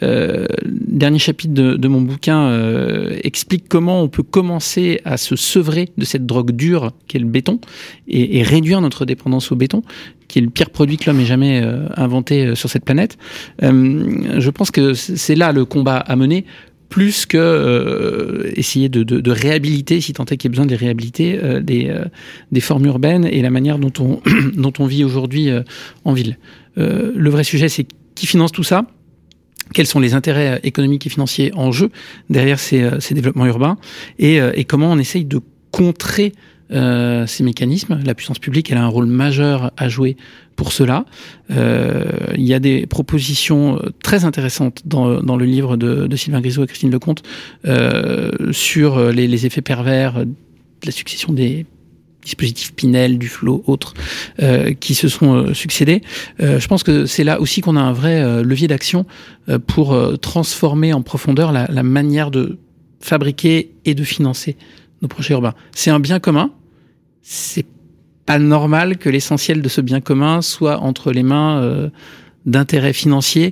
Dernier chapitre de mon bouquin explique comment on peut commencer à se sevrer de cette drogue dure qu'est le béton et réduire notre dépendance au béton, qui est le pire produit que l'homme ait jamais inventé sur cette planète. Je pense que c'est là le combat à mener, plus que essayer de réhabiliter, si tant est qu'il y ait besoin de réhabiliter, des formes urbaines et la manière dont on vit aujourd'hui en ville. Le vrai sujet, c'est qui finance tout ça ? Quels sont les intérêts économiques et financiers en jeu derrière ces développements urbains et comment on essaye de contrer ces mécanismes. La puissance publique, elle a un rôle majeur à jouer pour cela. Il y a des propositions très intéressantes dans le livre de Sylvain Grisot et Christine Lecomte sur les effets pervers de la succession des dispositifs Pinel, Duflot, autres, qui se sont succédés. Je pense que c'est là aussi qu'on a un vrai levier d'action pour transformer en profondeur la manière de fabriquer et de financer nos projets urbains. C'est un bien commun. C'est pas normal que l'essentiel de ce bien commun soit entre les mains d'intérêts financiers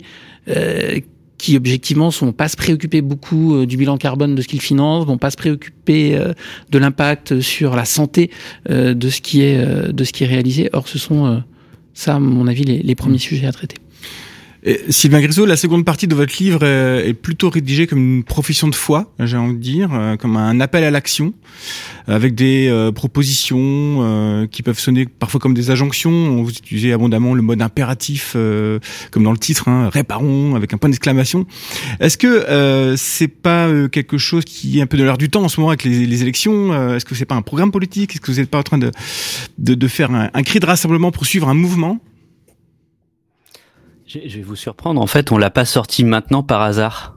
qui objectivement vont pas se préoccuper beaucoup du bilan carbone de ce qu'ils financent, vont pas se préoccuper de l'impact sur la santé de ce qui est réalisé. Or, ce sont ça, à mon avis, les premiers sujets à traiter. Et Sylvain Grisot, la seconde partie de votre livre est plutôt rédigée comme une profession de foi, j'ai envie de dire, comme un appel à l'action, avec des propositions qui peuvent sonner parfois comme des injonctions. Vous utilisez abondamment le mode impératif, comme dans le titre, réparons, avec un point d'exclamation. Est-ce que c'est pas quelque chose qui est un peu de l'air du temps en ce moment avec les élections ? Est-ce que c'est pas un programme politique ? Est-ce que vous n'êtes pas en train de faire un cri de rassemblement pour suivre un mouvement ? Je vais vous surprendre. En fait, on l'a pas sorti maintenant par hasard.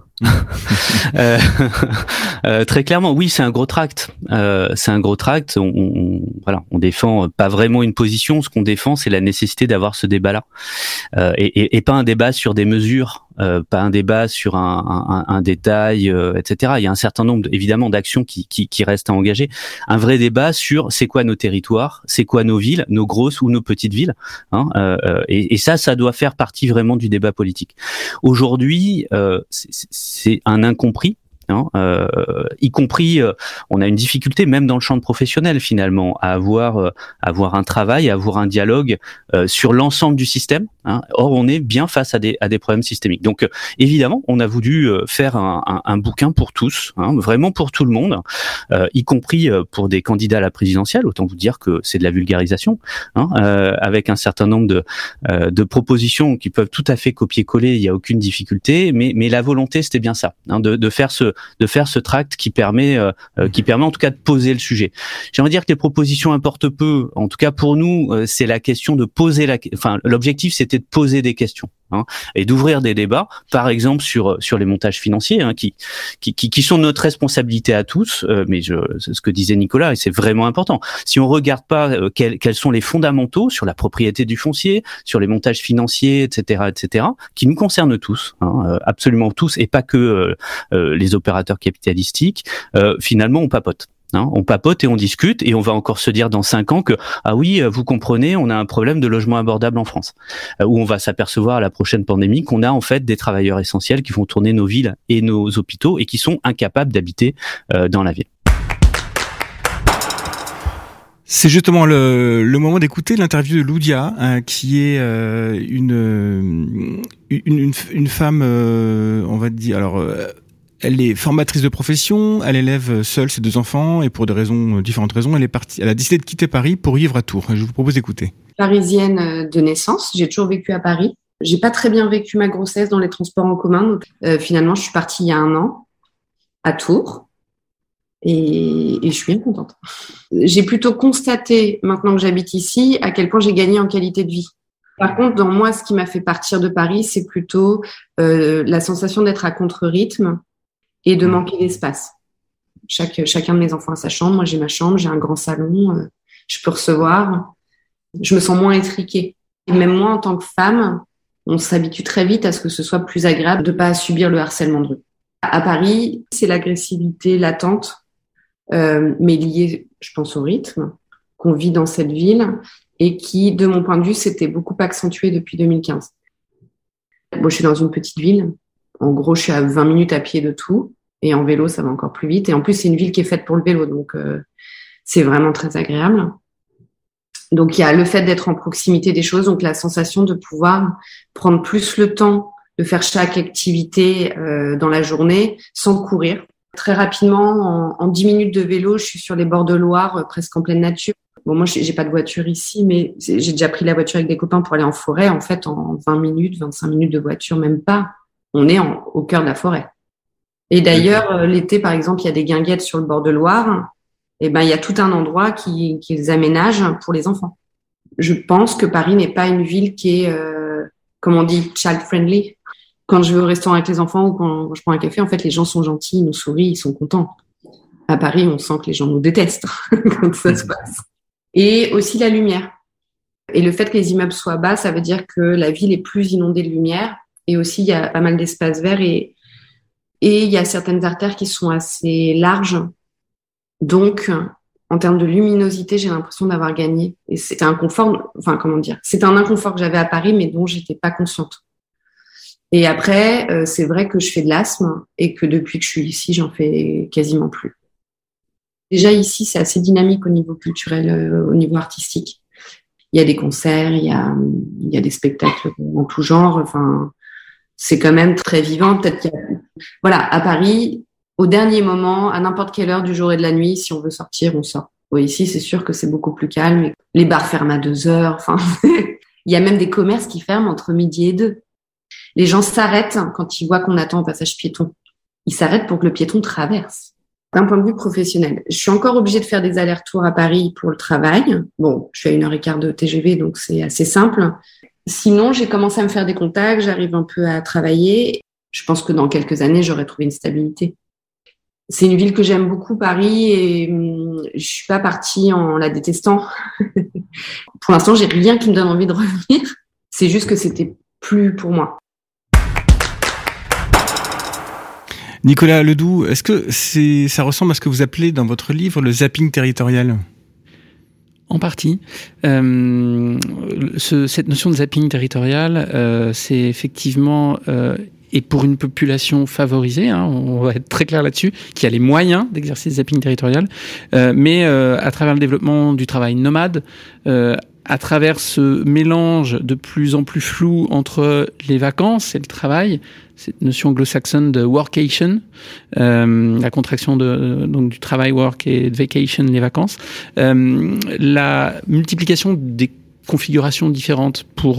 Très clairement, oui, c'est un gros tract. C'est un gros tract. On défend pas vraiment une position. Ce qu'on défend, c'est la nécessité d'avoir ce débat-là, et pas un débat sur des mesures, pas un débat sur un détail, etc. Il y a un certain nombre, évidemment, d'actions qui restent à engager. Un vrai débat sur c'est quoi nos territoires, c'est quoi nos villes, nos grosses ou nos petites villes. Et ça doit faire partie vraiment du débat politique. Aujourd'hui, c'est un incompris y compris, on a une difficulté même dans le champ professionnel finalement à avoir un travail, à avoir un dialogue sur l'ensemble du système. Or, on est bien face à des problèmes systémiques. Donc, évidemment, on a voulu faire un bouquin pour tous, vraiment pour tout le monde, y compris pour des candidats à la présidentielle. Autant vous dire que c'est de la vulgarisation, avec un certain nombre de propositions qui peuvent tout à fait copier-coller. Il n'y a aucune difficulté, mais la volonté, c'était bien ça, de faire ce tract qui permet en tout cas de poser le sujet. J'aimerais dire que les propositions importent peu. En tout cas, pour nous, c'est la question de poser l'objectif, c'était de poser des questions, et d'ouvrir des débats, par exemple sur les montages financiers, qui sont notre responsabilité à tous. Mais ce que disait Nicolas, et c'est vraiment important. Si on regarde pas quels sont les fondamentaux sur la propriété du foncier, sur les montages financiers, etc., qui nous concernent tous, absolument tous, et pas que les opérateurs capitalistiques, finalement on papote. On papote et on discute, et on va encore se dire dans 5 ans que ah oui, vous comprenez, on a un problème de logement abordable en France, où on va s'apercevoir à la prochaine pandémie qu'on a en fait des travailleurs essentiels qui font tourner nos villes et nos hôpitaux et qui sont incapables d'habiter dans la ville. C'est justement le moment d'écouter l'interview de Loudia, qui est une femme, on va dire. Alors, elle est formatrice de profession, elle élève seule ses 2 enfants, et pour différentes raisons, elle a décidé de quitter Paris pour vivre à Tours. Je vous propose d'écouter. Parisienne de naissance, j'ai toujours vécu à Paris. J'ai pas très bien vécu ma grossesse dans les transports en commun. Donc, finalement, je suis partie il y a 1 an à Tours. Et je suis bien contente. J'ai plutôt constaté, maintenant que j'habite ici, à quel point j'ai gagné en qualité de vie. Par contre, dans moi, ce qui m'a fait partir de Paris, c'est plutôt la sensation d'être à contre-rythme et de manquer d'espace. Chacun de mes enfants a sa chambre. Moi, j'ai ma chambre, j'ai un grand salon, je peux recevoir. Je me sens moins étriquée. Et même moi, en tant que femme, on s'habitue très vite à ce que ce soit plus agréable de pas subir le harcèlement de rue. À Paris, c'est l'agressivité latente, mais liée, je pense, au rythme qu'on vit dans cette ville et qui, de mon point de vue, s'était beaucoup accentué depuis 2015. Moi, je suis dans une petite ville. En gros, je suis à 20 minutes à pied de tout. Et en vélo, ça va encore plus vite. Et en plus, c'est une ville qui est faite pour le vélo. Donc, c'est vraiment très agréable. Donc, il y a le fait d'être en proximité des choses. Donc, la sensation de pouvoir prendre plus le temps de faire chaque activité dans la journée sans courir. Très rapidement, en 10 minutes de vélo, je suis sur les bords de Loire, presque en pleine nature. Bon, moi, j'ai pas de voiture ici, mais j'ai déjà pris la voiture avec des copains pour aller en forêt. En fait, en 20 minutes, 25 minutes de voiture, même pas. On est au cœur de la forêt. Et d'ailleurs, l'été, par exemple, il y a des guinguettes sur le bord de Loire. Et ben, il y a tout un endroit qui les aménage pour les enfants. Je pense que Paris n'est pas une ville qui est, comme on dit, child-friendly. Quand je vais au restaurant avec les enfants ou quand je prends un café, en fait, les gens sont gentils, ils nous sourient, ils sont contents. À Paris, on sent que les gens nous détestent quand ça se passe. Et aussi la lumière. Et le fait que les immeubles soient bas, ça veut dire que la ville est plus inondée de lumière. Et aussi, il y a pas mal d'espaces verts et il y a certaines artères qui sont assez larges. Donc, en termes de luminosité, j'ai l'impression d'avoir gagné. Et c'était un confort, c'était un inconfort que j'avais à Paris, mais dont j'étais pas consciente. Et après, c'est vrai que je fais de l'asthme et que depuis que je suis ici, j'en fais quasiment plus. Déjà ici, c'est assez dynamique au niveau culturel, au niveau artistique. Il y a des concerts, il y a des spectacles en tout genre. Enfin, c'est quand même très vivant. Peut-être qu'il y a... Voilà, à Paris, au dernier moment, à n'importe quelle heure du jour et de la nuit, si on veut sortir, on sort. Oui, ici, c'est sûr que c'est beaucoup plus calme. Les bars ferment à 2h. Enfin, il y a même des commerces qui ferment entre midi et 2. Les gens s'arrêtent quand ils voient qu'on attend au passage piéton. Ils s'arrêtent pour que le piéton traverse. D'un point de vue professionnel, je suis encore obligée de faire des allers-retours à Paris pour le travail. Bon, je suis à 1h15 de TGV, donc c'est assez simple. Sinon, j'ai commencé à me faire des contacts, j'arrive un peu à travailler. Je pense que dans quelques années, j'aurai trouvé une stabilité. C'est une ville que j'aime beaucoup, Paris, et je suis pas partie en la détestant. Pour l'instant, j'ai rien qui me donne envie de revenir. C'est juste que c'était plus pour moi. Nicolas Ledoux, est-ce que ça ressemble à ce que vous appelez dans votre livre le zapping territorial ? En partie. Cette notion de zapping territorial, c'est effectivement et pour une population favorisée, on va être très clair là-dessus, qui a les moyens d'exercer ce zapping territorial, mais à travers le développement du travail nomade, à travers ce mélange de plus en plus flou entre les vacances et le travail, cette notion anglo-saxonne de workation, la contraction donc du travail work et de vacation, les vacances, la multiplication des configurations différentes pour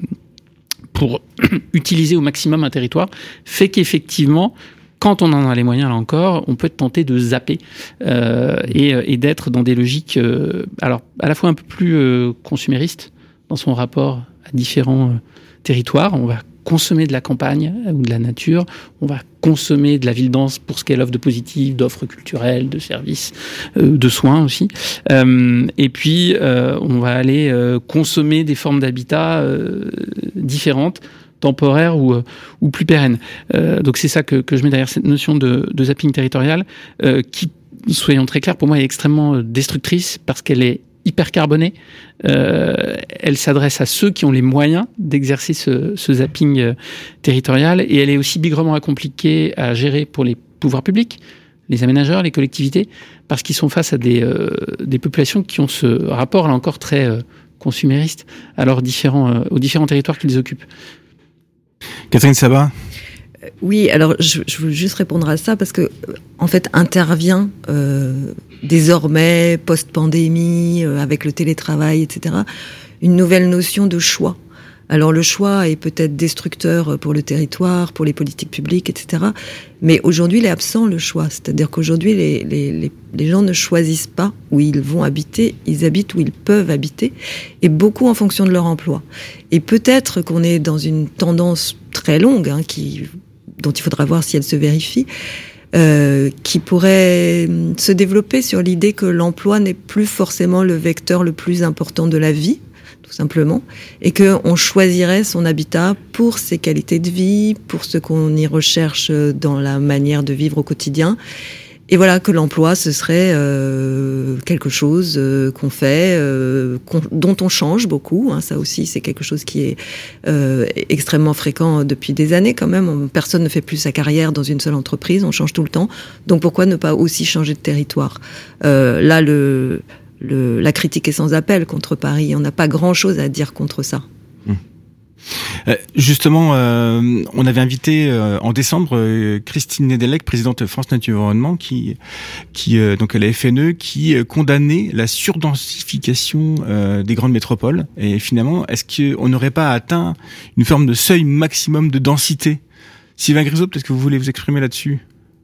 utiliser au maximum un territoire fait qu'effectivement, quand on en a les moyens, là encore, on peut tenter de zapper et d'être dans des logiques alors à la fois un peu plus consuméristes dans son rapport à différents territoires. On va consommer de la campagne ou de la nature, on va consommer de la ville dense pour ce qu'elle offre de positif, d'offres culturelles, de services, de soins aussi. Et puis, on va aller consommer des formes d'habitat différentes, temporaire ou plus pérenne. Donc c'est ça que je mets derrière cette notion de zapping territorial qui, soyons très clairs, pour moi est extrêmement destructrice parce qu'elle est hyper carbonée. Elle s'adresse à ceux qui ont les moyens d'exercer ce zapping territorial et elle est aussi bigrement compliquée à gérer pour les pouvoirs publics, les aménageurs, les collectivités, parce qu'ils sont face à des populations qui ont ce rapport là encore très consumériste aux différents territoires qu'ils occupent. Catherine Sabat. Oui, alors je veux juste répondre à ça parce que en fait intervient désormais post-pandémie avec le télétravail, etc. une nouvelle notion de choix. Alors le choix est peut-être destructeur pour le territoire, pour les politiques publiques, etc. Mais aujourd'hui il est absent le choix, c'est-à-dire qu'aujourd'hui les gens ne choisissent pas où ils vont habiter, ils habitent où ils peuvent habiter, et beaucoup en fonction de leur emploi. Et peut-être qu'on est dans une tendance très longue, dont il faudra voir si elle se vérifie, qui pourrait se développer sur l'idée que l'emploi n'est plus forcément le vecteur le plus important de la vie, tout simplement, et qu'on choisirait son habitat pour ses qualités de vie, pour ce qu'on y recherche dans la manière de vivre au quotidien. Et voilà, que l'emploi, ce serait quelque chose qu'on fait, dont on change beaucoup. Ça aussi, c'est quelque chose qui est extrêmement fréquent depuis des années quand même. Personne ne fait plus sa carrière dans une seule entreprise, on change tout le temps. Donc pourquoi ne pas aussi changer de territoire ? Là, la critique est sans appel contre Paris. On n'a pas grand-chose à dire contre ça. Justement, on avait invité en décembre Christine Nedelec, présidente France Nature Environnement, qui donc à la FNE, qui condamnait la surdensification des grandes métropoles. Et finalement, est-ce qu'on n'aurait pas atteint une forme de seuil maximum de densité ? Sylvain Grisot, peut-être que vous voulez vous exprimer là-dessus ?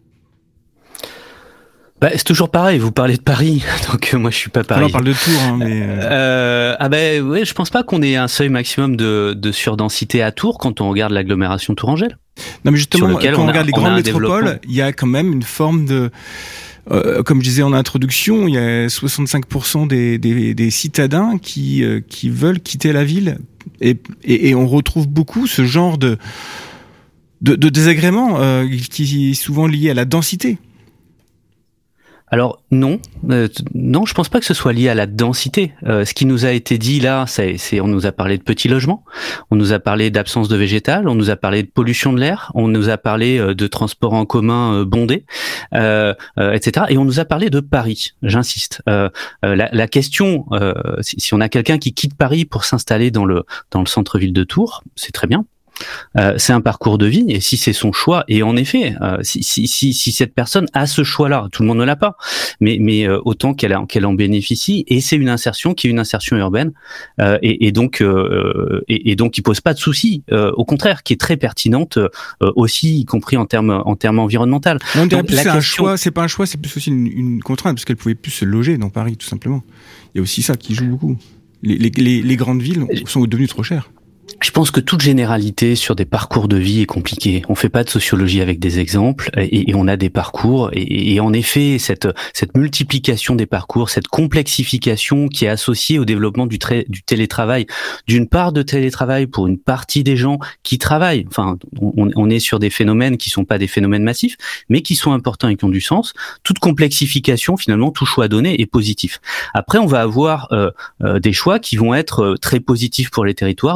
C'est toujours pareil, vous parlez de Paris, donc moi je suis pas Paris. On parle de Tours, mais... ouais, je pense pas qu'on ait un seuil maximum de surdensité à Tours quand on regarde l'agglomération tourangelle. Non mais justement, quand on regarde les grandes métropoles, il y a quand même une forme de... comme je disais en introduction, il y a 65% des citadins qui veulent quitter la ville et on retrouve beaucoup ce genre de désagrément qui est souvent lié à la densité. Alors non, je pense pas que ce soit lié à la densité. Ce qui nous a été dit là, c'est on nous a parlé de petits logements, on nous a parlé d'absence de végétal, on nous a parlé de pollution de l'air, on nous a parlé de transports en commun bondés, etc. Et on nous a parlé de Paris. J'insiste. La question, si on a quelqu'un qui quitte Paris pour s'installer dans le centre-ville de Tours, c'est très bien. C'est un parcours de vie et si c'est son choix, et en effet si cette personne a ce choix-là, tout le monde ne l'a pas, mais autant qu'elle en bénéficie, et c'est une insertion qui est une insertion urbaine et donc qui pose pas de soucis, au contraire qui est très pertinente aussi, y compris en termes environnementaux. On dirait plus c'est un choix, c'est pas un choix, c'est plus aussi une contrainte parce qu'elle pouvait plus se loger dans Paris tout simplement. Il y a aussi ça qui joue beaucoup. Les grandes villes sont devenues trop chères. Je pense que toute généralité sur des parcours de vie est compliquée. On fait pas de sociologie avec des exemples et on a des parcours et en effet cette multiplication des parcours, cette complexification qui est associée au développement du télétravail, d'une part de télétravail pour une partie des gens qui travaillent. Enfin, on est sur des phénomènes qui sont pas des phénomènes massifs, mais qui sont importants et qui ont du sens. Toute complexification, finalement, tout choix donné est positif. Après, on va avoir des choix qui vont être très positifs pour les territoires, d'autres très négatifs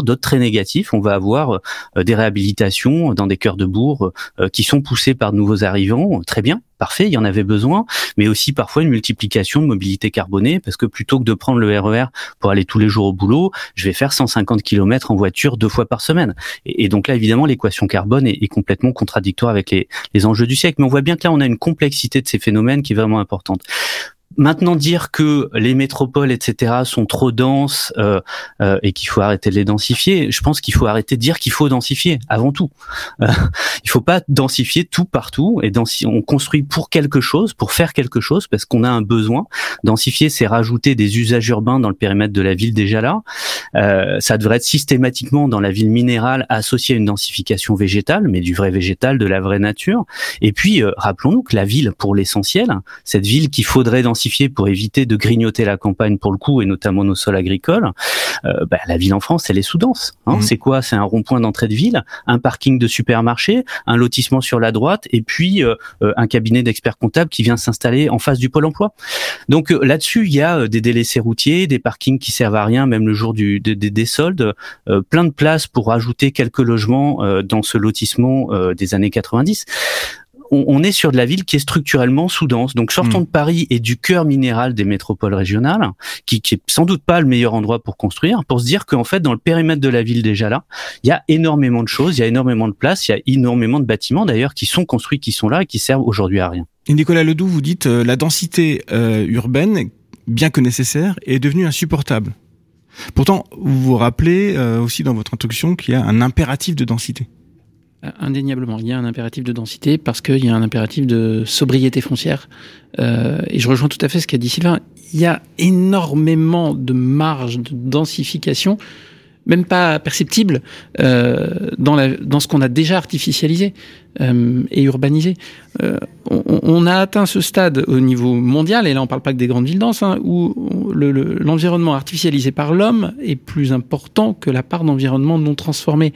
négatif. On va avoir des réhabilitations dans des cœurs de bourg qui sont poussées par de nouveaux arrivants. Très bien, parfait, il y en avait besoin, mais aussi parfois une multiplication de mobilité carbonée, parce que plutôt que de prendre le RER pour aller tous les jours au boulot, je vais faire 150 km en voiture 2 fois par semaine. Et donc là, évidemment, l'équation carbone est complètement contradictoire avec les enjeux du siècle. Mais on voit bien que là, on a une complexité de ces phénomènes qui est vraiment importante. Maintenant, dire que les métropoles, etc., sont trop denses et qu'il faut arrêter de les densifier, je pense qu'il faut arrêter de dire qu'il faut densifier avant tout. Il faut pas densifier tout partout, et on construit pour quelque chose, pour faire quelque chose, parce qu'on a un besoin. Densifier, c'est rajouter des usages urbains dans le périmètre de la ville déjà là. Ça devrait être systématiquement dans la ville minérale associé à une densification végétale, mais du vrai végétal, de la vraie nature. Et puis, rappelons-nous que la ville, pour l'essentiel, cette ville qu'il faudrait densifier pour éviter de grignoter la campagne pour le coup, et notamment nos sols agricoles, la ville en France, elle est sous-dense. C'est quoi? C'est un rond-point d'entrée de ville, un parking de supermarché, un lotissement sur la droite, et puis un cabinet d'experts comptables qui vient s'installer en face du Pôle emploi. Donc là-dessus, il y a des délaissés routiers, des parkings qui servent à rien, même le jour des soldes, plein de places pour rajouter quelques logements dans ce lotissement des années 90. On est sur de la ville qui est structurellement sous-dense. Donc sortons de Paris et du cœur minéral des métropoles régionales, qui est sans doute pas le meilleur endroit pour construire, pour se dire qu'en fait, dans le périmètre de la ville déjà là, il y a énormément de choses, il y a énormément de places, il y a énormément de bâtiments d'ailleurs qui sont construits, qui sont là et qui servent aujourd'hui à rien. Et Nicolas Ledoux, vous dites la densité urbaine, bien que nécessaire, est devenue insupportable. Pourtant, vous vous rappelez aussi dans votre introduction qu'il y a un impératif de densité. Indéniablement, il y a un impératif de densité parce qu'il y a un impératif de sobriété foncière. Et je rejoins tout à fait ce qu'a dit Sylvain. Il y a énormément de marge de densification, même pas perceptible, dans ce qu'on a déjà artificialisé et urbanisé. On a atteint ce stade au niveau mondial, et là on parle pas que des grandes villes denses, où l'environnement artificialisé par l'homme est plus important que la part d'environnement non transformé.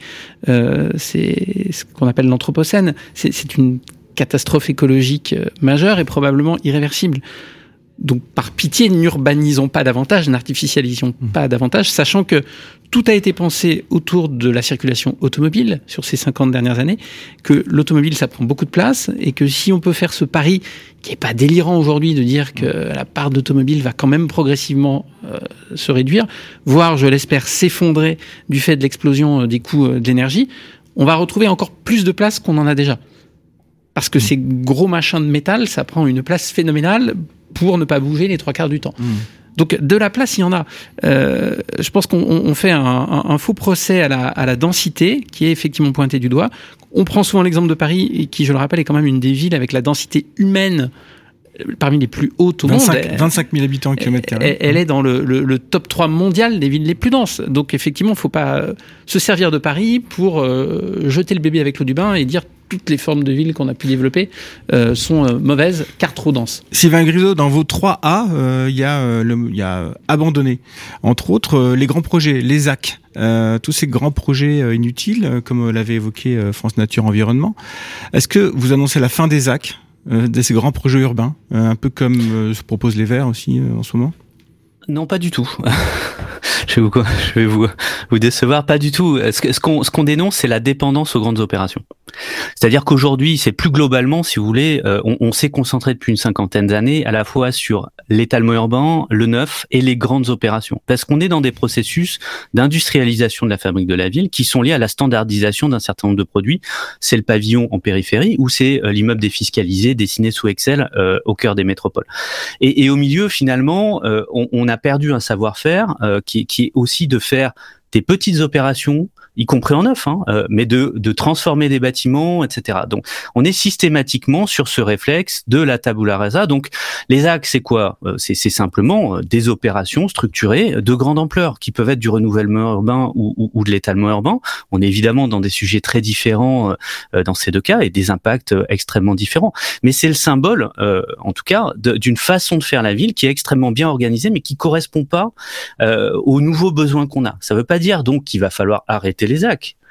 C'est ce qu'on appelle l'anthropocène. C'est une catastrophe écologique majeure et probablement irréversible. Donc, par pitié, n'urbanisons pas davantage, n'artificialisons pas davantage, sachant que tout a été pensé autour de la circulation automobile sur ces 50 dernières années, que l'automobile, ça prend beaucoup de place, et que si on peut faire ce pari, qui est pas délirant aujourd'hui de dire que la part d'automobile va quand même progressivement se réduire, voire, je l'espère, s'effondrer du fait de l'explosion des coûts de l'énergie, on va retrouver encore plus de place qu'on en a déjà. Parce que ces gros machins de métal, ça prend une place phénoménale pour ne pas bouger les 3/4 du temps. Donc de la place, il y en a. Je pense qu'on fait un faux procès à la densité, qui est effectivement pointée du doigt. On prend souvent l'exemple de Paris, et qui, je le rappelle, est quand même une des villes avec la densité humaine parmi les plus hautes au monde. 25 000 habitants au kilomètre carré. Elle est dans le top 3 mondial des villes les plus denses. Donc effectivement, il ne faut pas se servir de Paris pour jeter le bébé avec l'eau du bain et dire toutes les formes de villes qu'on a pu développer sont mauvaises, car trop denses. Sylvain Grisot, dans vos 3A, il y a abandonné. Entre autres, les grands projets, les ZAC. Tous ces grands projets inutiles, comme l'avait évoqué France Nature Environnement. Est-ce que vous annoncez la fin des ZAC, de ces grands projets urbains, un peu comme se proposent les Verts aussi en ce moment? Non, pas du tout. Je vais vous décevoir, pas du tout. Ce qu'on dénonce, c'est la dépendance aux grandes opérations. C'est-à-dire qu'aujourd'hui, c'est plus globalement, si vous voulez, on s'est concentré depuis une cinquantaine d'années à la fois sur l'étalement urbain, le neuf et les grandes opérations. Parce qu'on est dans des processus d'industrialisation de la fabrique de la ville qui sont liés à la standardisation d'un certain nombre de produits. C'est le pavillon en périphérie ou c'est l'immeuble défiscalisé dessiné sous Excel au cœur des métropoles. Et au milieu, finalement, on a perdu un savoir-faire qui est aussi de faire des petites opérations, y compris en neuf, mais de transformer des bâtiments, etc. Donc, on est systématiquement sur ce réflexe de la tabula rasa. Donc, les axes, c'est quoi? C'est simplement des opérations structurées de grande ampleur, qui peuvent être du renouvellement urbain ou de l'étalement urbain. On est évidemment dans des sujets très différents dans ces deux cas et des impacts extrêmement différents. Mais c'est le symbole, en tout cas, d'une façon de faire la ville qui est extrêmement bien organisée, mais qui correspond pas aux nouveaux besoins qu'on a. Ça veut pas dire donc qu'il va falloir arrêter les ZAC.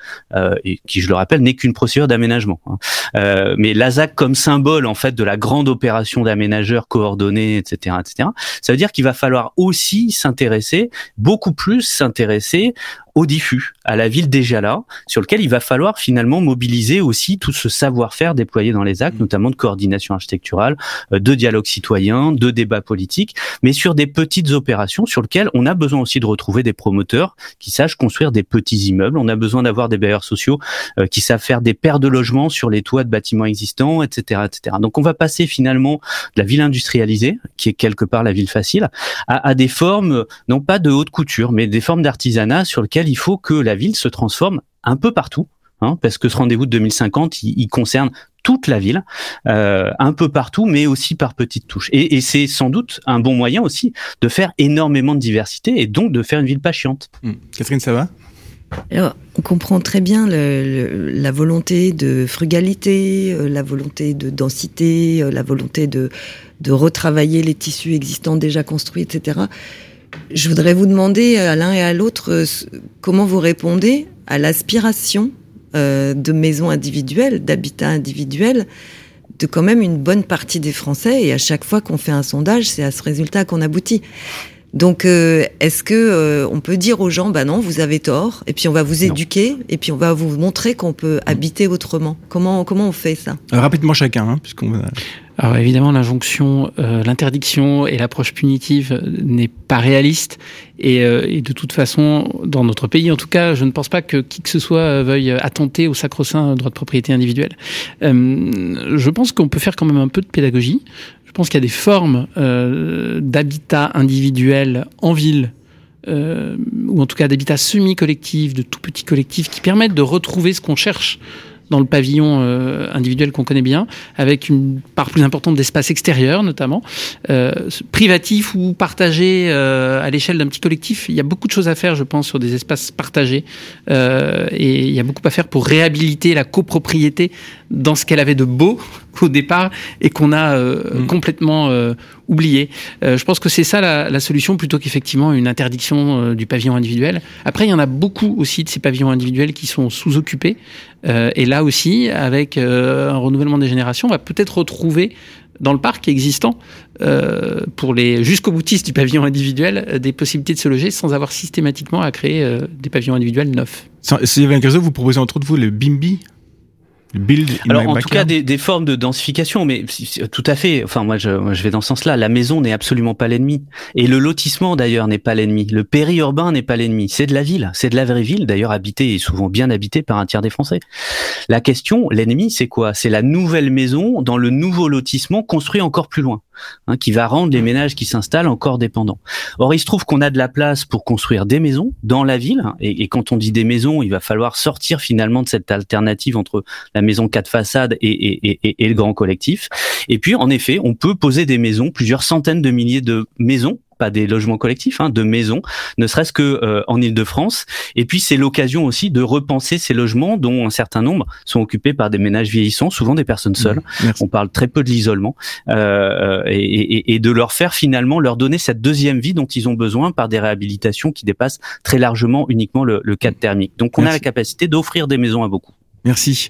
et qui, je le rappelle, n'est qu'une procédure d'aménagement. Mais la ZAC comme symbole en fait de la grande opération d'aménageurs coordonnés, etc., ça veut dire qu'il va falloir aussi s'intéresser, beaucoup plus s'intéresser au diffus, à la ville déjà là, sur lequel il va falloir finalement mobiliser aussi tout ce savoir-faire déployé dans les actes, notamment de coordination architecturale, de dialogue citoyen, de débat politique, mais sur des petites opérations sur lesquelles on a besoin aussi de retrouver des promoteurs qui sachent construire des petits immeubles. On a besoin d'avoir des bailleurs sociaux qui savent faire des paires de logements sur les toits de bâtiments existants, etc., etc. Donc on va passer finalement de la ville industrialisée, qui est quelque part la ville facile, à des formes, non pas de haute couture, mais des formes d'artisanat sur lesquelles il faut que la ville se transforme un peu partout, parce que ce rendez-vous de 2050, il concerne toute la ville, un peu partout, mais aussi par petites touches. Et c'est sans doute un bon moyen aussi de faire énormément de diversité et donc de faire une ville pas chiante. Catherine, ça va ? Alors, on comprend très bien la volonté de frugalité, la volonté de densité, la volonté de retravailler les tissus existants déjà construits, etc. Je voudrais vous demander à l'un et à l'autre comment vous répondez à l'aspiration de maisons individuelles, d'habitats individuels, de quand même une bonne partie des Français. Et à chaque fois qu'on fait un sondage, c'est à ce résultat qu'on aboutit. Donc, est-ce que on peut dire aux gens, bah non, vous avez tort, et puis on va vous éduquer, et puis on va vous montrer qu'on peut habiter autrement. Comment on fait ça ? Rapidement chacun, puisqu'on va... Alors évidemment, l'injonction, l'interdiction et l'approche punitive n'est pas réaliste. Et de toute façon, dans notre pays, en tout cas, je ne pense pas que qui que ce soit veuille attenter au sacro-saint droit de propriété individuelle. Je pense qu'on peut faire quand même un peu de pédagogie. Je pense qu'il y a des formes d'habitat individuel en ville, ou en tout cas d'habitat semi-collectif, de tout petits collectifs, qui permettent de retrouver ce qu'on cherche dans le pavillon individuel qu'on connaît bien, avec une part plus importante d'espace extérieur notamment, privatif ou partagé à l'échelle d'un petit collectif. Il y a beaucoup de choses à faire, je pense, sur des espaces partagés, et il y a beaucoup à faire pour réhabiliter la copropriété dans ce qu'elle avait de beau au départ et qu'on a complètement oublié. Je pense que c'est ça la solution, plutôt qu'effectivement une interdiction du pavillon individuel. Après, il y en a beaucoup aussi de ces pavillons individuels qui sont sous-occupés, et là aussi, avec un renouvellement des générations, on va peut-être retrouver dans le parc existant, pour les jusqu'au boutistes du pavillon individuel, des possibilités de se loger sans avoir systématiquement à créer des pavillons individuels neufs. Sylvain Cazot, vous proposez entre autres vous le BIMBY ? Alors en tout cas des formes de densification, mais tout à fait. Enfin moi je vais dans ce sens-là. La maison n'est absolument pas l'ennemi, et le lotissement d'ailleurs n'est pas l'ennemi. Le périurbain n'est pas l'ennemi. C'est de la ville, c'est de la vraie ville, d'ailleurs habitée et souvent bien habitée par un tiers des Français. La question, l'ennemi, c'est quoi ? C'est la nouvelle maison dans le nouveau lotissement construit encore plus loin, qui va rendre les ménages qui s'installent encore dépendants. Or il se trouve qu'on a de la place pour construire des maisons dans la ville, et quand on dit des maisons, il va falloir sortir finalement de cette alternative entre la maison 4 façades et le grand collectif. Et puis, en effet, on peut poser des maisons, plusieurs centaines de milliers de maisons, pas des logements collectifs, de maisons, ne serait-ce que en Île-de-France. Et puis, c'est l'occasion aussi de repenser ces logements dont un certain nombre sont occupés par des ménages vieillissants, souvent des personnes seules. On parle très peu de l'isolement, et de leur faire finalement, leur donner cette deuxième vie dont ils ont besoin par des réhabilitations qui dépassent très largement uniquement le cadre thermique. Donc, on a la capacité d'offrir des maisons à beaucoup. Merci.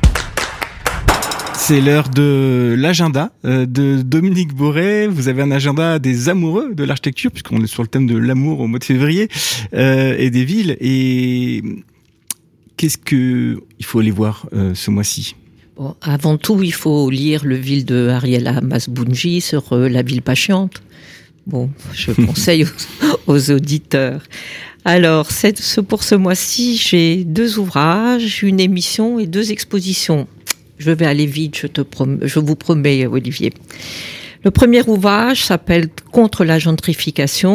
C'est l'heure de l'agenda de Dominique Boré. Vous avez un agenda des amoureux de l'architecture, puisqu'on est sur le thème de l'amour au mois de février, et des villes. Et qu'est-ce que il faut aller voir ce mois-ci ? Bon, avant tout, il faut lire le Ville de Ariela Masbounji sur la ville pas chiante. Bon, je conseille aux auditeurs. Alors, pour ce mois-ci, j'ai 2 ouvrages, une émission et 2 expositions. Je vais aller vite, je vous promets, Olivier. Le premier ouvrage s'appelle « Contre la gentrification ».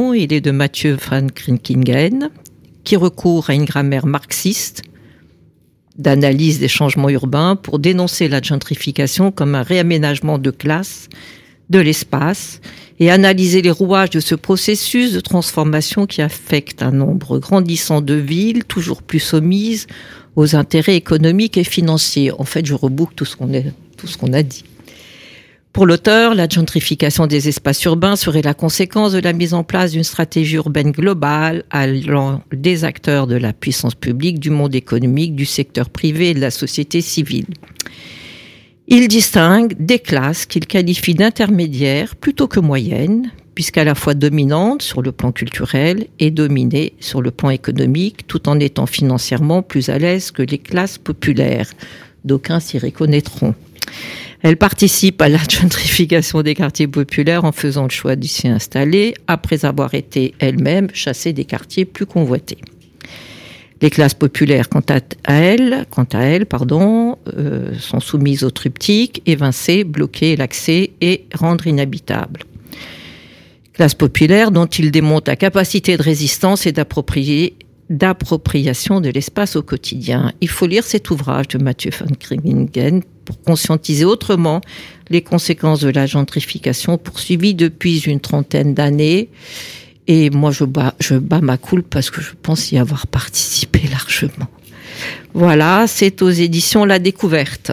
Il est de Mathieu van Krinkingen, qui recourt à une grammaire marxiste d'analyse des changements urbains pour dénoncer la gentrification comme un réaménagement de classe, de l'espace, et analyser les rouages de ce processus de transformation qui affecte un nombre grandissant de villes, toujours plus soumises aux intérêts économiques et financiers. En fait, je reboucle tout ce qu'on a dit. Pour l'auteur, la gentrification des espaces urbains serait la conséquence de la mise en place d'une stratégie urbaine globale allant des acteurs de la puissance publique, du monde économique, du secteur privé et de la société civile. Il distingue des classes qu'il qualifie d'intermédiaires plutôt que moyennes, puisqu'à la fois dominantes sur le plan culturel et dominées sur le plan économique, tout en étant financièrement plus à l'aise que les classes populaires. D'aucuns s'y reconnaîtront. Elle participe à la gentrification des quartiers populaires en faisant le choix de s'y installer après avoir été elle-même chassée des quartiers plus convoités. Les classes populaires, quant à elles, sont soumises au triptyque évincer, bloquer l'accès et rendre inhabitable. Classe populaire dont il démontre la capacité de résistance et d'appropriation de l'espace au quotidien. Il faut lire cet ouvrage de Mathieu van Krimmingen pour conscientiser autrement les conséquences de la gentrification poursuivie depuis une 30aine d'années. Et moi, je bats ma coulpe parce que je pense y avoir participé largement. Voilà, c'est aux éditions La Découverte.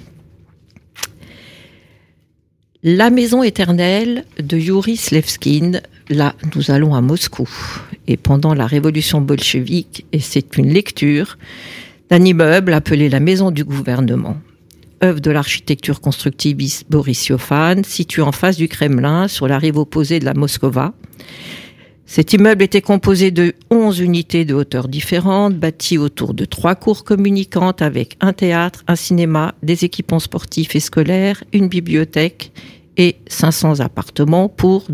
La maison éternelle de Youri Slevskine. Là, nous allons à Moscou. Et pendant la révolution bolchevique, et c'est une lecture d'un immeuble appelé la maison du gouvernement. Œuvre de l'architecture constructiviste Boris Yofan, situé en face du Kremlin, sur la rive opposée de la Moskova. Cet immeuble était composé de 11 unités de hauteur différentes, bâties autour de 3 cours communicantes avec un théâtre, un cinéma, des équipements sportifs et scolaires, une bibliothèque et 500 appartements pour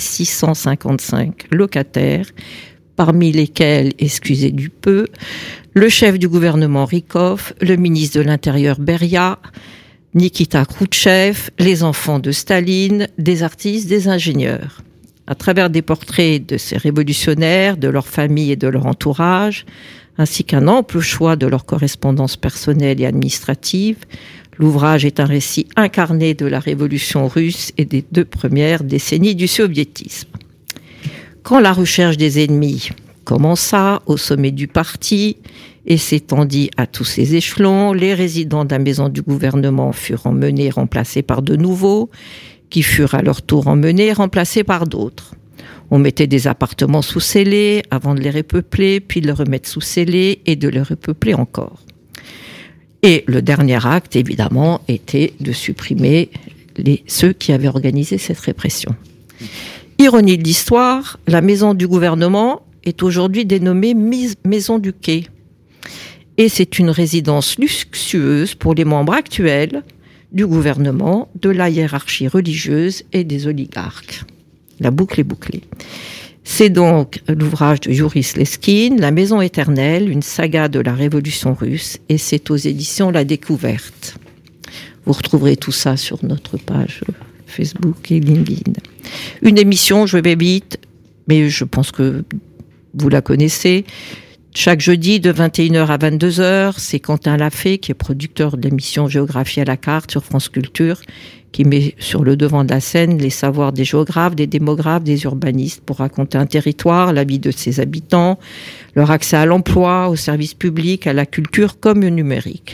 2655 locataires, parmi lesquels, excusez du peu, le chef du gouvernement Rykov, le ministre de l'Intérieur Beria, Nikita Khrouchtchev, les enfants de Staline, des artistes, des ingénieurs. À travers des portraits de ces révolutionnaires, de leurs familles et de leur entourage, ainsi qu'un ample choix de leurs correspondances personnelles et administratives, l'ouvrage est un récit incarné de la révolution russe et des 2 premières décennies du soviétisme. Quand la recherche des ennemis commença au sommet du parti et s'étendit à tous ses échelons, les résidents de la maison du gouvernement furent emmenés et remplacés par de nouveaux, qui furent à leur tour emmenés et remplacés par d'autres. On mettait des appartements sous scellés avant de les repeupler, puis de les remettre sous scellés et de les repeupler encore. Et le dernier acte, évidemment, était de supprimer ceux qui avaient organisé cette répression. Ironie de l'histoire, la maison du gouvernement est aujourd'hui dénommée Maison du Quai. Et c'est une résidence luxueuse pour les membres actuels du gouvernement, de la hiérarchie religieuse et des oligarques. La boucle est bouclée. C'est donc l'ouvrage de Youri Slevskine, La maison éternelle, une saga de la révolution russe, et c'est aux éditions La Découverte. Vous retrouverez tout ça sur notre page Facebook et LinkedIn. Une émission, je vais vite, mais je pense que vous la connaissez. Chaque jeudi de 21h à 22h, c'est Quentin Lafay, qui est producteur de l'émission Géographie à la carte sur France Culture, qui met sur le devant de la scène les savoirs des géographes, des démographes, des urbanistes pour raconter un territoire, la vie de ses habitants, leur accès à l'emploi, aux services publics, à la culture comme au numérique.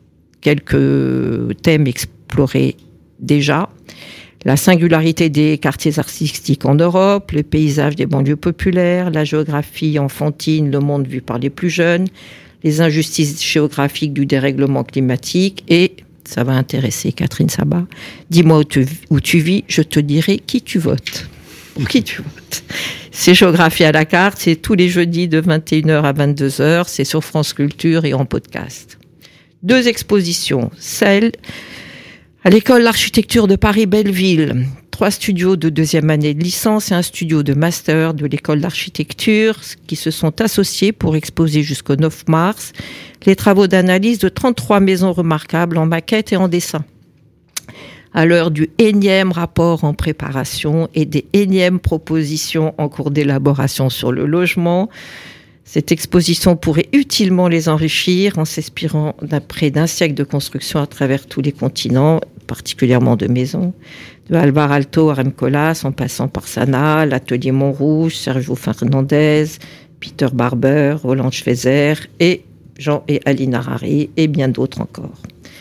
Quelques thèmes explorés déjà. La singularité des quartiers artistiques en Europe, le paysage des banlieues populaires, la géographie enfantine, le monde vu par les plus jeunes, les injustices géographiques du dérèglement climatique et, ça va intéresser Catherine Sabat, dis-moi où tu vis, je te dirai qui tu votes. Pour qui tu votes. C'est Géographie à la carte, c'est tous les jeudis de 21h à 22h, c'est sur France Culture et en podcast. 2 expositions, celle à l'école d'architecture de Paris-Belleville, 3 studios de 2e année de licence et un studio de master de l'école d'architecture qui se sont associés pour exposer jusqu'au 9 mars les travaux d'analyse de 33 maisons remarquables en maquette et en dessin. À l'heure du énième rapport en préparation et des énièmes propositions en cours d'élaboration sur le logement, cette exposition pourrait utilement les enrichir en s'inspirant près d'un siècle de construction à travers tous les continents, particulièrement de maisons, de Alvar Aalto à Rem Koolhaas, en passant par Sana, l'atelier Montrouge, Sergio Fernandez, Peter Barber, Roland Schweizer et Jean et Aline Harari et bien d'autres encore.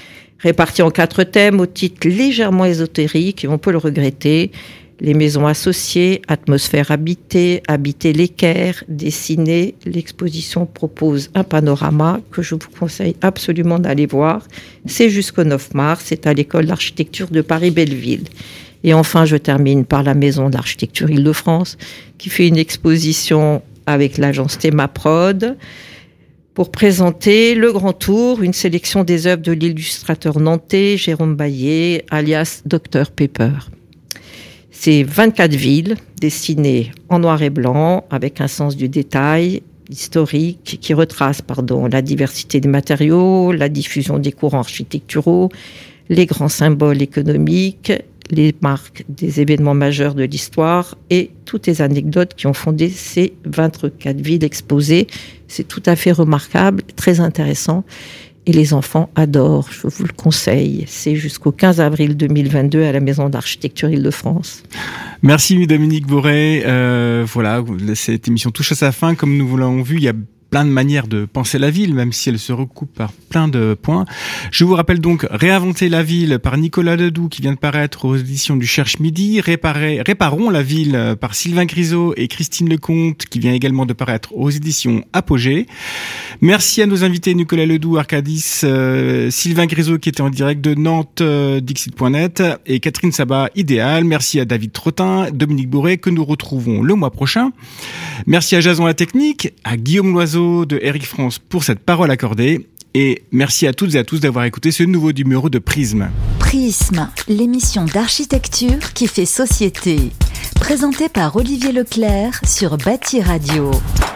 répartis en 4 thèmes au titre légèrement ésotérique, et on peut le regretter. Les maisons associées, atmosphère habitée, habiter l'équerre, dessiner. L'exposition propose un panorama que je vous conseille absolument d'aller voir. C'est jusqu'au 9 mars, c'est à l'école d'architecture de Paris-Belleville. Et enfin, je termine par la maison d'architecture Île-de-France, qui fait une exposition avec l'agence Thémaprod pour présenter Le Grand Tour, une sélection des œuvres de l'illustrateur nantais Jérôme Baillet, alias Dr Pepper. C'est 24 villes dessinées en noir et blanc avec un sens du détail historique qui retrace la diversité des matériaux, la diffusion des courants architecturaux, les grands symboles économiques, les marques des événements majeurs de l'histoire et toutes les anecdotes qui ont fondé ces 24 villes exposées. C'est tout à fait remarquable, très intéressant. Et les enfants adorent, je vous le conseille. C'est jusqu'au 15 avril 2022 à la Maison d'Architecture Île-de-France. Merci Dominique Bourret. Voilà, cette émission touche à sa fin. Comme nous l'avons vu, il y a plein de manières de penser la ville, même si elle se recoupe par plein de points. Je vous rappelle donc Réinventer la ville par Nicolas Ledoux qui vient de paraître aux éditions du Cherche Midi, Réparons la ville par Sylvain Grisot et Christine Lecomte qui vient également de paraître aux éditions Apogée. Merci à nos invités Nicolas Ledoux, Arcadis, Sylvain Grisot qui était en direct de Nantes, Dixit.net et Catherine Sabat, Idéal. Merci à David Trottin, Dominique Bourret que nous retrouvons le mois prochain. Merci à Jason La Technique, à Guillaume Loiseau de Eric France pour cette parole accordée et merci à toutes et à tous d'avoir écouté ce nouveau numéro de Prisme. Prisme, l'émission d'architecture qui fait société. Présentée par Olivier Leclerc sur Bâti Radio.